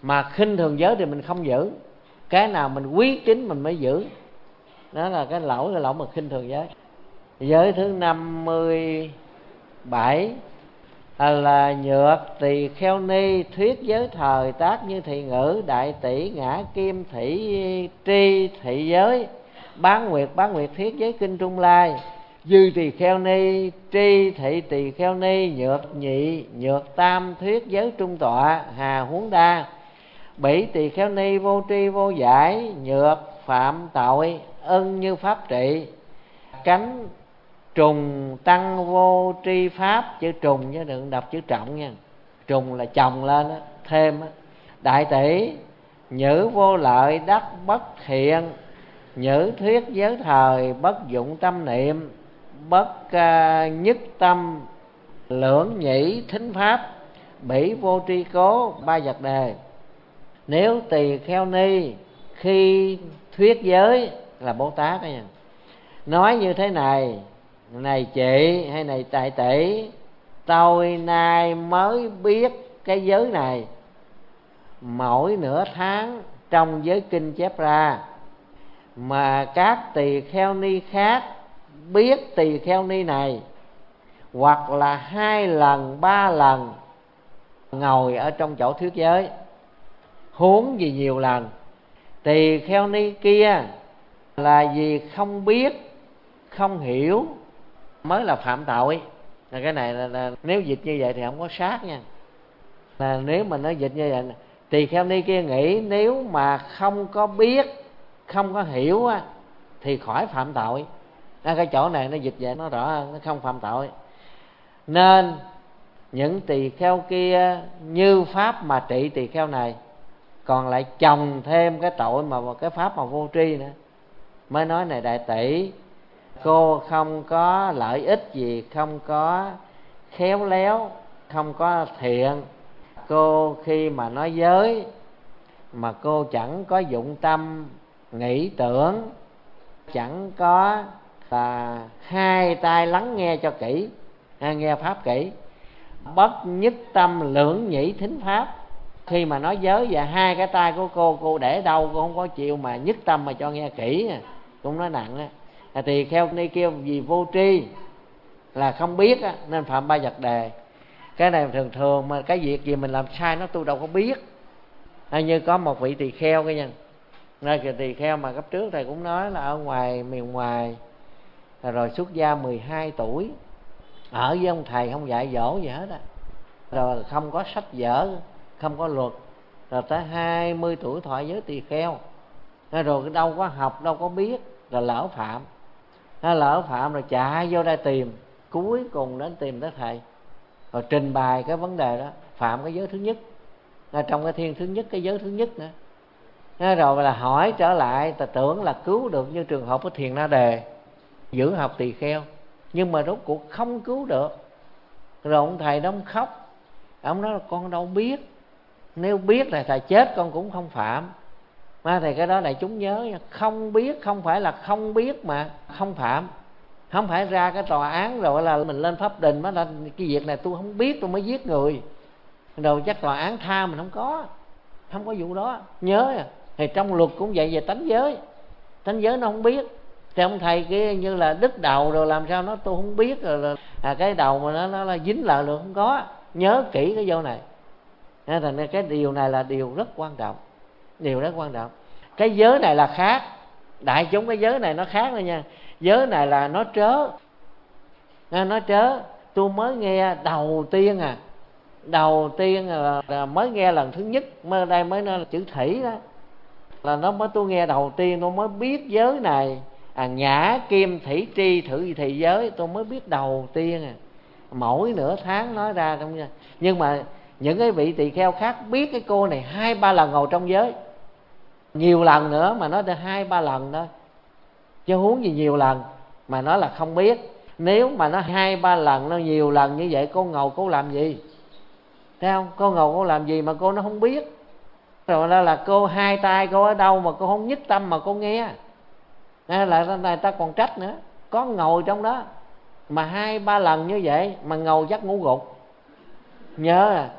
Mà khinh thường giới thì mình không giữ. Cái nào mình quý kính mình mới giữ. Đó là cái lỗi là lỗi mà khinh thường giới. Giới thứ năm mươi bảy là nhược tỳ kheo ni, thuyết giới thời tác như thị ngữ, đại tỷ ngã kim thị tri thị giới, bán nguyệt bán nguyệt thuyết giới kinh Trung Lai, dư tỳ kheo ni, tri thị tỳ kheo ni, nhược nhị nhược tam thuyết giới trung tọa, hà huống đa, bỉ tỳ kheo ni vô tri vô giải, nhược phạm tội, ân như pháp trị, cánh trùng tăng vô tri pháp. Chữ trùng chứ đừng đọc chữ trọng nha. Trùng là chồng lên đó, thêm đó. Đại tỷ nhữ vô lợi đắc bất thiện, nhữ thuyết giới thời bất dụng tâm niệm, bất uh, nhất tâm lưỡng nhĩ thính pháp, bỉ vô tri cố ba vật đề. Nếu tỳ kheo ni khi thuyết giới là Bồ Tát đó nha, nói như thế này: này chị hay này đại tỷ, tôi nay mới biết cái giới này, mỗi nửa tháng trong giới kinh chép ra, mà các tỳ kheo ni khác biết tỳ kheo ni này, hoặc là hai lần ba lần ngồi ở trong chỗ thuyết giới, huống gì nhiều lần. Tỳ kheo ni kia là vì không biết không hiểu mới là phạm tội. Là cái này là, là nếu dịch như vậy thì không có sát nha. Là nếu mà nó dịch như vậy, tỳ kheo ni kia nghĩ nếu mà không có biết không có hiểu á, thì khỏi phạm tội. À, cái chỗ này nó dịch vậy nó rõ hơn, nó không phạm tội. Nên những tỳ kheo kia như pháp mà trị tỳ kheo này, còn lại chồng thêm cái tội mà cái pháp mà vô tri nữa, mới nói này đại tỷ, cô không có lợi ích gì, không có khéo léo, không có thiện. Cô khi mà nói giới mà cô chẳng có dụng tâm nghĩ tưởng, chẳng có là hai tai lắng nghe cho kỹ, nghe pháp kỹ, bất nhất tâm lưỡng nhĩ thính pháp. Khi mà nói giới và hai cái tai của cô, cô để đâu cô không có chịu mà nhất tâm mà cho nghe kỹ, cũng nói nặng á. À, tỳ kheo ni kêu vì vô tri là không biết á, nên phạm ba vật đề. Cái này thường thường mà cái việc gì mình làm sai nó tôi đâu có biết. À, như có một vị tỳ kheo cái nha, nơi kìa tỳ kheo mà cấp trước thầy cũng nói là ở ngoài miền ngoài, rồi xuất gia mười hai tuổi, ở với ông thầy không dạy dỗ gì hết á, rồi không có sách vở, không có luật, rồi tới hai mươi tuổi thọ giới tỳ kheo, rồi đâu có học đâu có biết, rồi lỡ phạm. Lỡ phạm rồi chạy vô đây tìm, cuối cùng đến tìm tới thầy, rồi trình bày cái vấn đề đó, phạm cái giới thứ nhất, trong cái thiên thứ nhất, cái giới thứ nhất nữa. Rồi là hỏi trở lại, ta tưởng là cứu được, như trường hợp của Thiền Na Đề giữ học tỳ kheo, nhưng mà rốt cuộc không cứu được. Rồi ông thầy đó ông khóc, ông nói là con đâu biết, nếu biết là thầy chết con cũng không phạm. Mà thì cái đó đại chúng nhớ, không biết không phải là không biết mà không phạm. Không phải ra cái tòa án rồi là mình lên pháp đình mới là cái việc này tôi không biết tôi mới giết người, rồi chắc tòa án tha mình. Không có, không có vụ đó. Nhớ à, thì trong luật cũng vậy về tánh giới, tánh giới nó không biết. Thì ông thầy kia như là đứt đầu rồi làm sao nó tôi không biết, rồi là à, cái đầu mà nó, nó là dính lại được, không có. Nhớ kỹ cái vô này. Nên là cái điều này là điều rất quan trọng, điều rất quan trọng. Cái giới này là khác, đại chúng cái giới này nó khác thôi nha. Giới này là nó trớ, nó trớ. Tôi mới nghe đầu tiên à, đầu tiên là, là mới nghe lần thứ nhất, mới đây mới nói là chữ thủy đó, là nó mới tôi nghe đầu tiên, tôi mới biết giới này à, nhã kim thủy tri thử thị giới, tôi mới biết đầu tiên à. Mỗi nửa tháng nói ra trong nha. Nhưng mà những cái vị tỳ kheo khác biết cái cô này hai ba lần ngồi trong giới, nhiều lần nữa mà nói được hai ba lần thôi, chứ huống gì nhiều lần mà nói là không biết. Nếu mà nó hai ba lần, nó nhiều lần như vậy, cô ngồi cô làm gì? Thấy không? Cô ngồi cô làm gì mà cô nó không biết? Rồi đó là cô hai tay cô ở đâu mà cô không nhất tâm mà cô nghe? Nên là này ta còn trách nữa, có ngồi trong đó mà hai ba lần như vậy mà ngồi chắc ngủ gục. Nhớ à,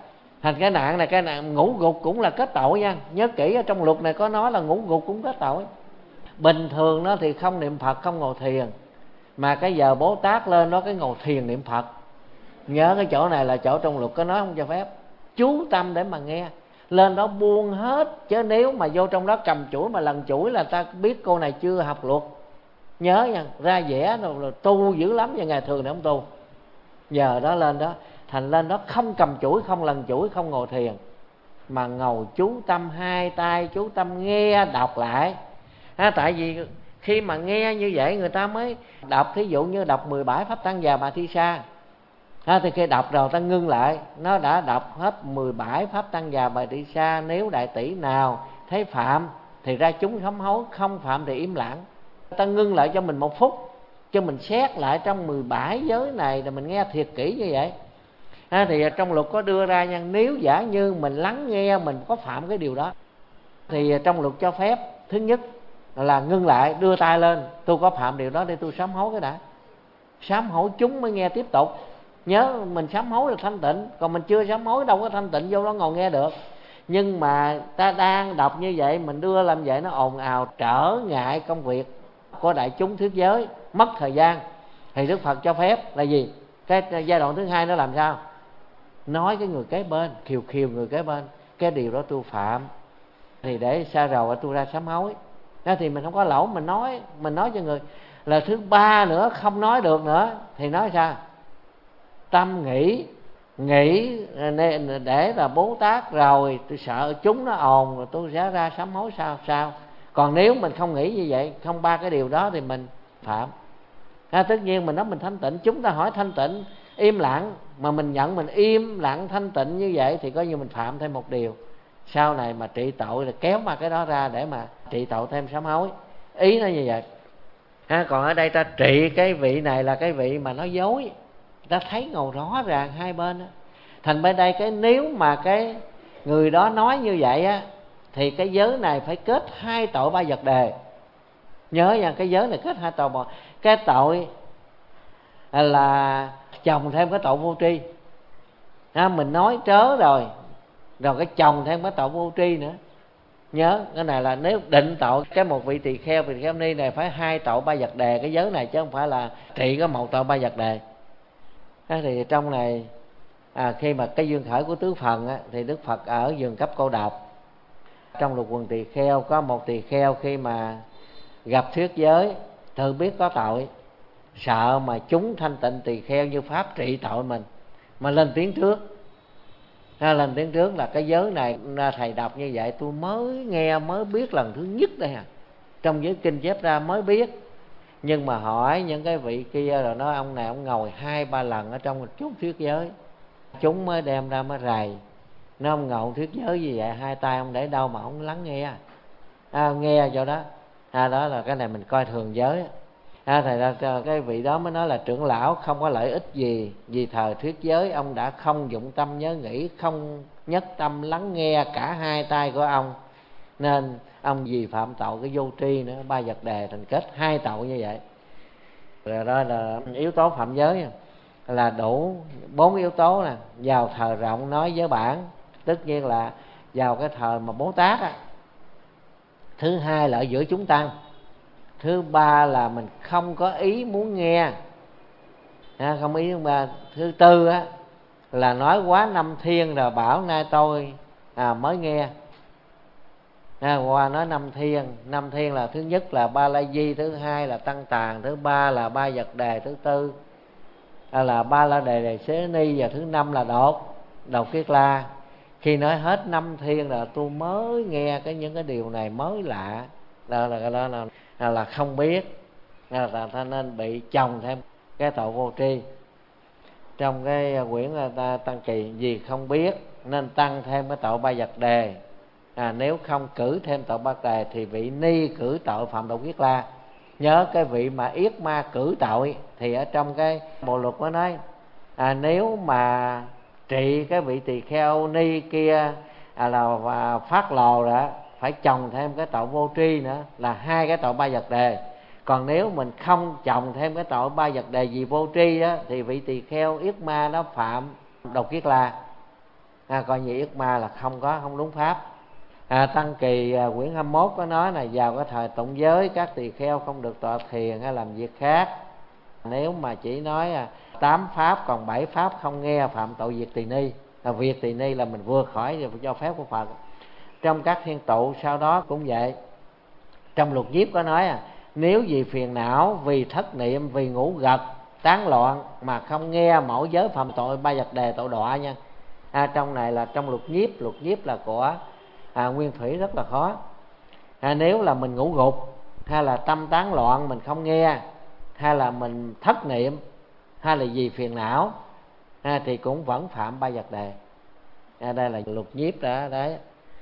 Thành cái nạn này, cái nạn ngủ gục cũng là kết tội nha. Nhớ kỹ, ở trong luật này có nói là ngủ gục cũng kết tội. Bình thường nó thì không niệm Phật, không ngồi thiền, mà cái giờ Bố Tát lên đó cái ngồi thiền niệm Phật. Nhớ cái chỗ này là chỗ trong luật có nói không cho phép. Chú tâm để mà nghe, lên đó buông hết. Chứ nếu mà vô trong đó cầm chuỗi mà lần chuỗi là ta biết cô này chưa học luật. Nhớ nha, ra vẽ rồi, rồi tu dữ lắm, nhưng ngày thường này không tu. Giờ đó lên đó, thành lên đó không cầm chuỗi, không lần chuỗi, không ngồi thiền, mà ngồi chú tâm, hai tay chú tâm nghe đọc lại. À, tại vì khi mà nghe như vậy người ta mới đọc. Thí dụ như đọc mười bảy Pháp Tăng Già Bà Thi Sa, à, thì khi đọc rồi ta ngưng lại. Nó đã đọc hết mười bảy Pháp Tăng Già Bà Thi Sa. Nếu đại tỷ nào thấy phạm thì ra chúng sám hối, không phạm thì im lặng. Ta ngưng lại cho mình một phút, cho mình xét lại trong mười bảy giới này, rồi mình nghe thiệt kỹ như vậy. À, thì trong luật có đưa ra nha, nếu giả như mình lắng nghe mình có phạm cái điều đó, thì trong luật cho phép thứ nhất là ngưng lại, đưa tay lên, tôi có phạm điều đó để tôi sám hối cái đã. Sám hối chúng mới nghe tiếp tục. Nhớ mình sám hối là thanh tịnh, còn mình chưa sám hối đâu có thanh tịnh vô đó ngồi nghe được. Nhưng mà ta đang đọc như vậy, mình đưa làm vậy nó ồn ào, trở ngại công việc của đại chúng thuyết giới, mất thời gian. Thì Đức Phật cho phép là gì? Cái giai đoạn thứ hai nó làm sao? Nói cái người kế bên, khiều khiều người kế bên, cái điều đó tôi phạm, thì để xa rồi tôi ra sám hối. Đó thì mình không có lỗi, mình nói, mình nói cho người. Là thứ ba nữa, không nói được nữa thì nói sao? Tâm nghĩ, nghĩ để là Bố Tát rồi, tôi sợ chúng nó ồn rồi tôi sẽ ra sám hối sao sao. Còn nếu mình không nghĩ như vậy, không ba cái điều đó thì mình phạm. À, tất nhiên mình nói mình thanh tịnh, chúng ta hỏi thanh tịnh im lặng, mà mình nhận mình im lặng thanh tịnh như vậy thì coi như mình phạm thêm một điều. Sau này mà trị tội là kéo mà cái đó ra để mà trị tội thêm sám hối. Ý nó như vậy. À, còn ở đây ta trị cái vị này là cái vị mà nói dối, ta thấy ngồi rõ ràng hai bên đó. Thành bên đây cái nếu mà cái người đó nói như vậy á, thì cái giới này phải kết hai tội ba vật đề. Nhớ nha, cái giới này kết hai tội. Cái tội là chồng thêm cái tội vô tri. À, mình nói trớ rồi, rồi cái chồng thêm cái tội vô tri nữa. Nhớ cái này là nếu định tội cái một vị tỳ kheo, vị kheo ni này phải hai tội ba vật đề cái giới này, chứ không phải là trị có một tội ba vật đề. À, thì trong này à, khi mà cái duyên khởi của tứ phần á, thì Đức Phật ở vườn cấp Cô Độc, trong lục quần tỳ kheo có một tỳ kheo khi mà gặp thuyết giới, tự biết có tội, sợ mà chúng thanh tịnh tỳ kheo như pháp trị tội mình, mà lên tiếng trước. À, lên tiếng trước là cái giới này thầy đọc như vậy tôi mới nghe, mới biết lần thứ nhất đây à, trong giới kinh chép ra mới biết. Nhưng mà hỏi những cái vị kia rồi nói ông này ông ngồi hai ba lần ở trong một chút thuyết giới, chúng mới đem ra mới rầy. Nó ông ngồi thuyết giới như vậy, hai tay ông để đâu mà ông lắng nghe. À, nghe cho đó. À, đó là cái này mình coi thường giới. À, thầy ra cái vị đó mới nói là trưởng lão không có lợi ích gì, vì thời thuyết giới ông đã không dụng tâm nhớ nghĩ, không nhất tâm lắng nghe cả hai tay của ông, nên ông vì phạm tội cái vô tri nữa, ba vật đề thành kết hai tội như vậy. Rồi đó là yếu tố phạm giới là đủ bốn yếu tố nè. Vào thời rộng nói giới bản, tất nhiên là vào cái thời mà Bố Tát á. Thứ hai là ở giữa chúng tăng. Thứ ba là mình không có ý muốn nghe, à, không ý muốn nghe. Thứ tư á là nói quá năm thiên rồi bảo nay tôi à, mới nghe. À, qua nói năm thiên, năm thiên là thứ nhất là Ba La Di, thứ hai là Tăng Tàn, thứ ba là Ba Vật Đề, thứ tư à, là Ba La Đề Đề Xế Ni, và thứ năm là Đột Đột Kiết La. Khi nói hết năm thiên là tôi mới nghe cái những cái điều này mới lạ, đó là đó là, là, là không biết, là, là, là nên bị chồng thêm cái tội vô tri. Trong cái quyển ta Tăng Kỳ, vì không biết nên tăng thêm cái tội ba vật đề. À, nếu không cử thêm tội ba đề thì vị ni cử tội phạm Đột Kiết La. Nhớ cái vị mà yết ma cử tội thì ở trong cái bộ luật có nói à, nếu mà trị cái vị tỳ kheo ni kia à, là và phát lò đó, phải chồng thêm cái tội vô tri nữa, là hai cái tội ba vật đề. Còn nếu mình không chồng thêm cái tội ba vật đề gì vô tri đó, thì vị tỳ kheo yết ma nó phạm Đột Kiết La. à, coi như yết ma là không có không đúng pháp. à, Tăng Kỳ à, quyển hai mươi mốt có nói là vào cái thời tụng giới các tỳ kheo không được tọa thiền hay làm việc khác. Nếu mà chỉ nói à, tám pháp còn bảy pháp không nghe phạm tội việc tỳ ni. là việc tỳ ni là mình vượt khỏi rồi cho phép của Phật. Trong các thiên tụ sau đó cũng vậy. Trong Lục Nhiếp có nói à, nếu vì phiền não, vì thất niệm, vì ngủ gật, tán loạn mà không nghe mẫu giới phạm tội ba vật đề tội đọa nha. à, Trong này là trong Lục Nhiếp. Lục Nhiếp là của à, Nguyên Thủy, rất là khó. à, Nếu là mình ngủ gục, hay là tâm tán loạn mình không nghe, hay là mình thất niệm, hay là vì phiền não, à, thì cũng vẫn phạm ba vật đề. à, Đây là Lục Nhiếp đó đấy.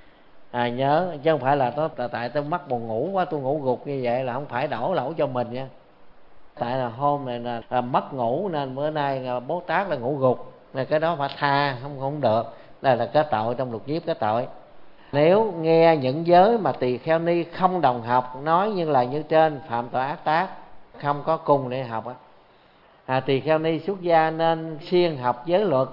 À, nhớ chứ không phải là nó tại tôi mắc buồn ngủ quá tôi ngủ gục như vậy là không phải đổ lỗi cho mình nha. Tại là hôm này là, là mất ngủ nên bữa nay là Bố Tát là ngủ gục, là cái đó phải tha, không không được. Đây là cái tội trong Lục Nhiếp, cái tội. Nếu nghe những giới mà tỳ kheo ni không đồng học nói như là như trên, phạm tội ác tác, không có cùng để học á. À, tỳ kheo ni xuất gia nên siêng học giới luật,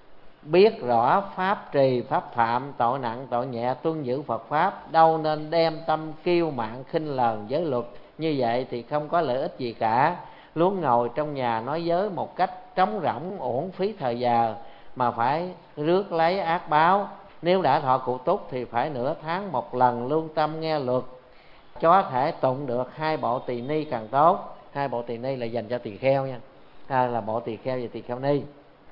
biết rõ pháp trì pháp phạm, tội nặng tội nhẹ, tuân giữ Phật pháp, đâu nên đem tâm kiêu mạn khinh lờn giới luật. Như vậy thì không có lợi ích gì cả, luôn ngồi trong nhà nói giới một cách trống rỗng, uổng phí thời giờ, mà phải rước lấy ác báo. Nếu đã thọ cụ túc thì phải nửa tháng một lần lưu tâm nghe luật, có thể tụng được hai bộ tỳ ni càng tốt. Hai bộ tỳ ni là dành cho tỳ kheo nha, à, là bộ tỳ kheo và tỳ kheo ni.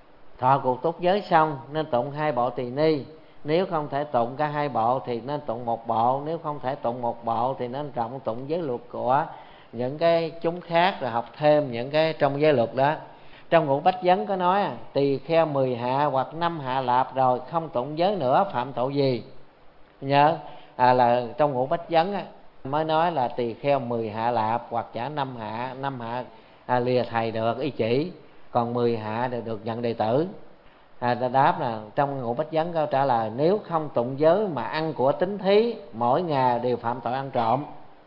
Thọ cụ túc giới xong nên tụng hai bộ tỳ ni. Nếu không thể tụng cả hai bộ thì nên tụng một bộ. Nếu không thể tụng một bộ thì nên rộng tụng giới luật của những cái chúng khác, rồi học thêm những cái trong giới luật đó. Trong Ngũ Bách Vấn có nói à, tỳ kheo mười hạ hoặc năm hạ lạp rồi không tụng giới nữa phạm tội gì. Nhớ à, là trong Ngũ Bách Vấn á, mới nói là tỳ kheo mười hạ lạp hoặc trả năm hạ. Năm hạ à, lìa thầy được ý chỉ, còn mười hạ đều được nhận đệ tử. à, Đáp là trong Ngũ Bách Vấn câu trả lời, nếu không tụng giới mà ăn của tín thí, mỗi ngày đều phạm tội ăn trộm.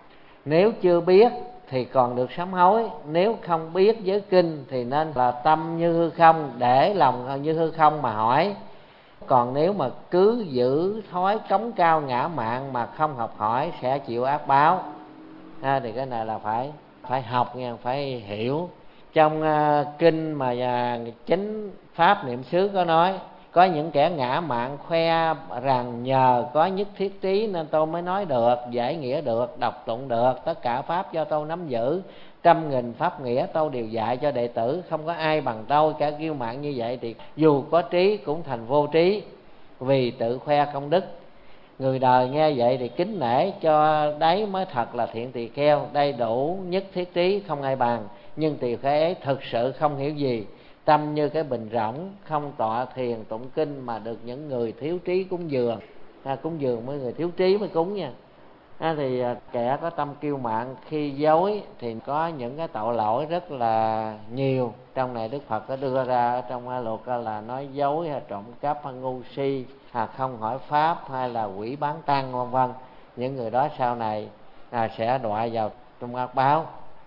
Nếu chưa biết thì còn được sám hối. Nếu không biết giới kinh thì nên là tâm như hư không, để lòng như hư không mà hỏi. Còn nếu mà cứ giữ thói cống cao ngã mạn mà không học hỏi sẽ chịu ác báo. à, Thì cái này là phải phải học nha, phải hiểu. Trong uh, kinh mà uh, Chánh Pháp Niệm xứ có nói, có những kẻ ngã mạn khoe rằng nhờ có nhất thiết trí nên tôi mới nói được, giải nghĩa được, đọc tụng được, tất cả pháp do tôi nắm giữ, trăm nghìn pháp nghĩa tôi đều dạy cho đệ tử, không có ai bằng tôi. Cả kiêu mạn như vậy thì dù có trí cũng thành vô trí, vì tự khoe công đức. Người đời nghe vậy thì kính nể, cho đấy mới thật là thiện tỳ kheo, đầy đủ nhất thiết trí không ai bằng. Nhưng tỳ kheo ấy thực sự không hiểu gì, tâm như cái bình rỗng, không tọa thiền tụng kinh mà được những người thiếu trí cúng dường. à, Cúng dường mới người thiếu trí mới cúng nha. à, Thì kẻ có tâm kiêu mạn khi dối thì có những cái tội lỗi rất là nhiều. Trong này Đức Phật có đưa ra trong luật là nói dối hay trộm cắp hay ngu si, à, không hỏi pháp, hay là quỷ bán tăng vân vân. Những người đó sau này à, sẽ đọa vào trong ác báo.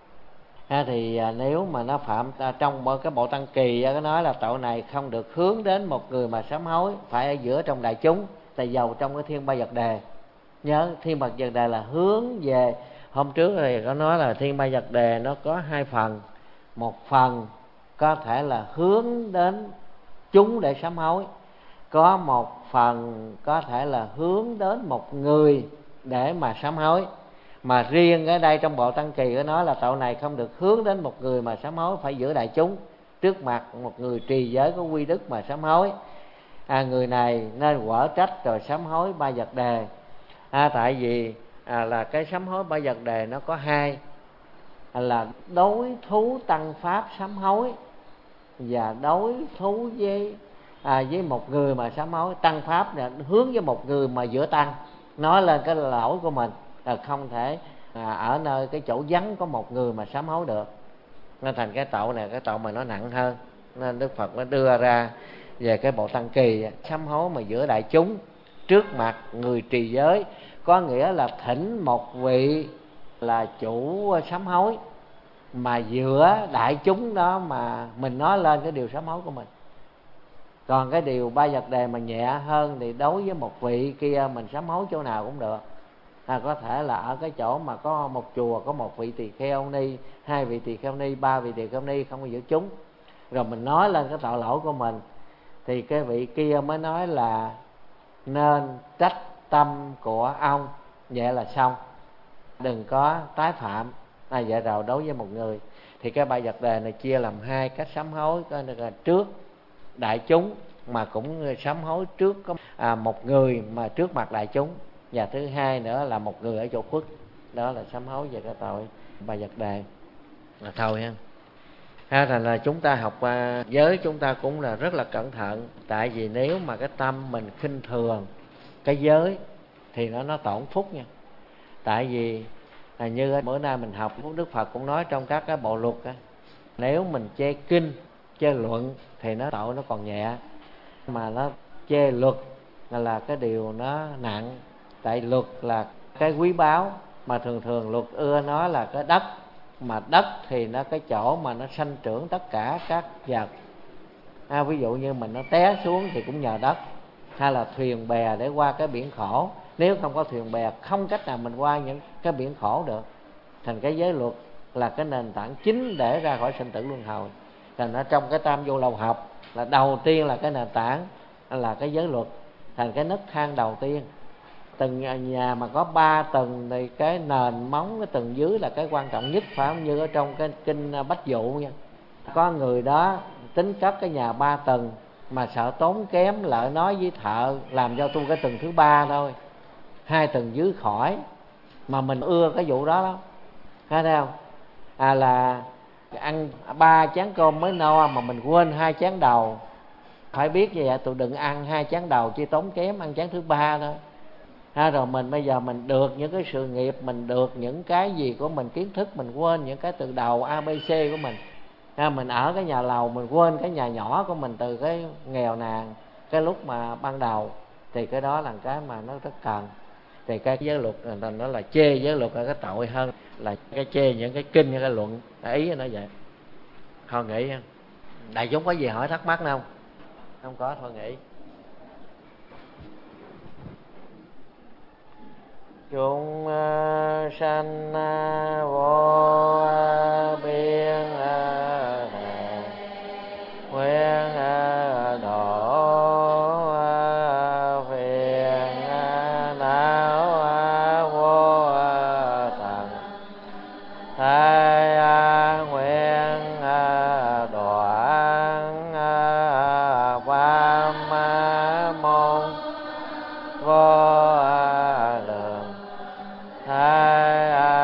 À, thì à, nếu mà nó phạm à, trong cái bộ Tăng Kỳ có nói là tội này không được hướng đến một người mà sám hối, phải ở giữa trong đại chúng. Tại dầu trong cái thiên ba vật đề, nhớ thiên ba vật đề là hướng về. Hôm trước thì có nói là thiên ba vật đề nó có hai phần. Một phần có thể là hướng đến chúng để sám hối, có một phần có thể là hướng đến một người để mà sám hối. Mà riêng ở đây trong bộ Tăng Kỳ có nói là tội này không được hướng đến một người mà sám hối, phải giữa đại chúng, trước mặt một người trì giới có quy đức mà sám hối. à, Người này nên quở trách rồi sám hối ba vật đề. à, Tại vì à, là cái sám hối ba vật đề nó có hai, à, là đối thú tăng pháp sám hối và đối thú với à, với một người mà sám hối. Tăng pháp là hướng với một người mà giữa tăng, nói lên cái lỗi của mình, là không thể à, ở nơi cái chỗ vắng có một người mà sám hối được. Nên thành cái tội này cái tội mà nó nặng hơn. Nên Đức Phật nó đưa ra về cái bộ Tăng Kỳ, sám hối mà giữa đại chúng, trước mặt người trì giới, có nghĩa là thỉnh một vị là chủ sám hối, mà giữa đại chúng đó mà mình nói lên cái điều sám hối của mình. Còn cái điều ba vật đề mà nhẹ hơn thì đối với một vị kia mình sám hối chỗ nào cũng được. À, có thể là ở cái chỗ mà có một chùa có một vị tỳ kheo ni, hai vị tỳ kheo ni, ba vị tỳ kheo ni không có giữ chúng, rồi mình nói lên cái tội lỗi của mình, thì cái vị kia mới nói là nên trách tâm của ông, vậy là xong, đừng có tái phạm. À, vậy rồi đối với một người thì cái ba vật đề này chia làm hai cách sám hối, có là trước đại chúng mà cũng sám hối trước có à, một người mà trước mặt đại chúng, và thứ hai nữa là một người ở chỗ khuất, đó là sám hối về cái tội ba vật đề là thôi ha. Ha, thành là chúng ta học uh, giới chúng ta cũng là rất là cẩn thận, tại vì nếu mà cái tâm mình khinh thường cái giới thì nó nó tổn phúc nha. Tại vì là như bữa nay mình học, Đức Phật cũng nói trong các cái bộ luật á, nếu mình chê kinh chê luận thì nó tội nó còn nhẹ, mà nó chê luật là cái điều nó nặng. Tại luật là cái quý báu, mà thường thường luật ưa nó là cái đất, mà đất thì nó cái chỗ mà nó sanh trưởng tất cả các vật. À, ví dụ như mình nó té xuống thì cũng nhờ đất, hay là thuyền bè để qua cái biển khổ, nếu không có thuyền bè không cách nào mình qua những cái biển khổ được. Thành cái giới luật là cái nền tảng chính để ra khỏi sinh tử luân hồi. Thành ở trong cái tam vô lầu học là đầu tiên là cái nền tảng là cái giới luật, thành cái nấc thang đầu tiên. Từng nhà mà có ba tầng thì cái nền móng cái tầng dưới là cái quan trọng nhất, phải không? Như ở trong cái kinh Bách Dụ nha, có người đó tính cất cái nhà ba tầng mà sợ tốn kém, lợi nói với thợ làm cho tôi cái tầng thứ ba thôi, hai tầng dưới khỏi, mà mình ưa cái vụ đó lắm, thấy không? À, là ăn ba chén cơm mới no mà mình quên hai chén đầu, phải biết như vậy, tôi đừng ăn hai chén đầu chỉ tốn kém, ăn chén thứ ba thôi. Ha, rồi mình bây giờ mình được những cái sự nghiệp, mình được những cái gì của mình, kiến thức mình quên những cái từ đầu a bê xê của mình. Ha, mình ở cái nhà lầu mình quên cái nhà nhỏ của mình từ cái nghèo nàn cái lúc mà ban đầu, thì cái đó là cái mà nó rất cần. Thì cái giới luật nó là chê giới luật là cái tội hơn là cái chê những cái kinh những cái luận. Ý nó vậy. Thôi nghĩ đại chúng có gì hỏi thắc mắc không? Không có, thôi nghĩ. Chúng sanh vô biên nguyện độ phiền não vô tận, thái nguyện đoạn pháp môn vô thái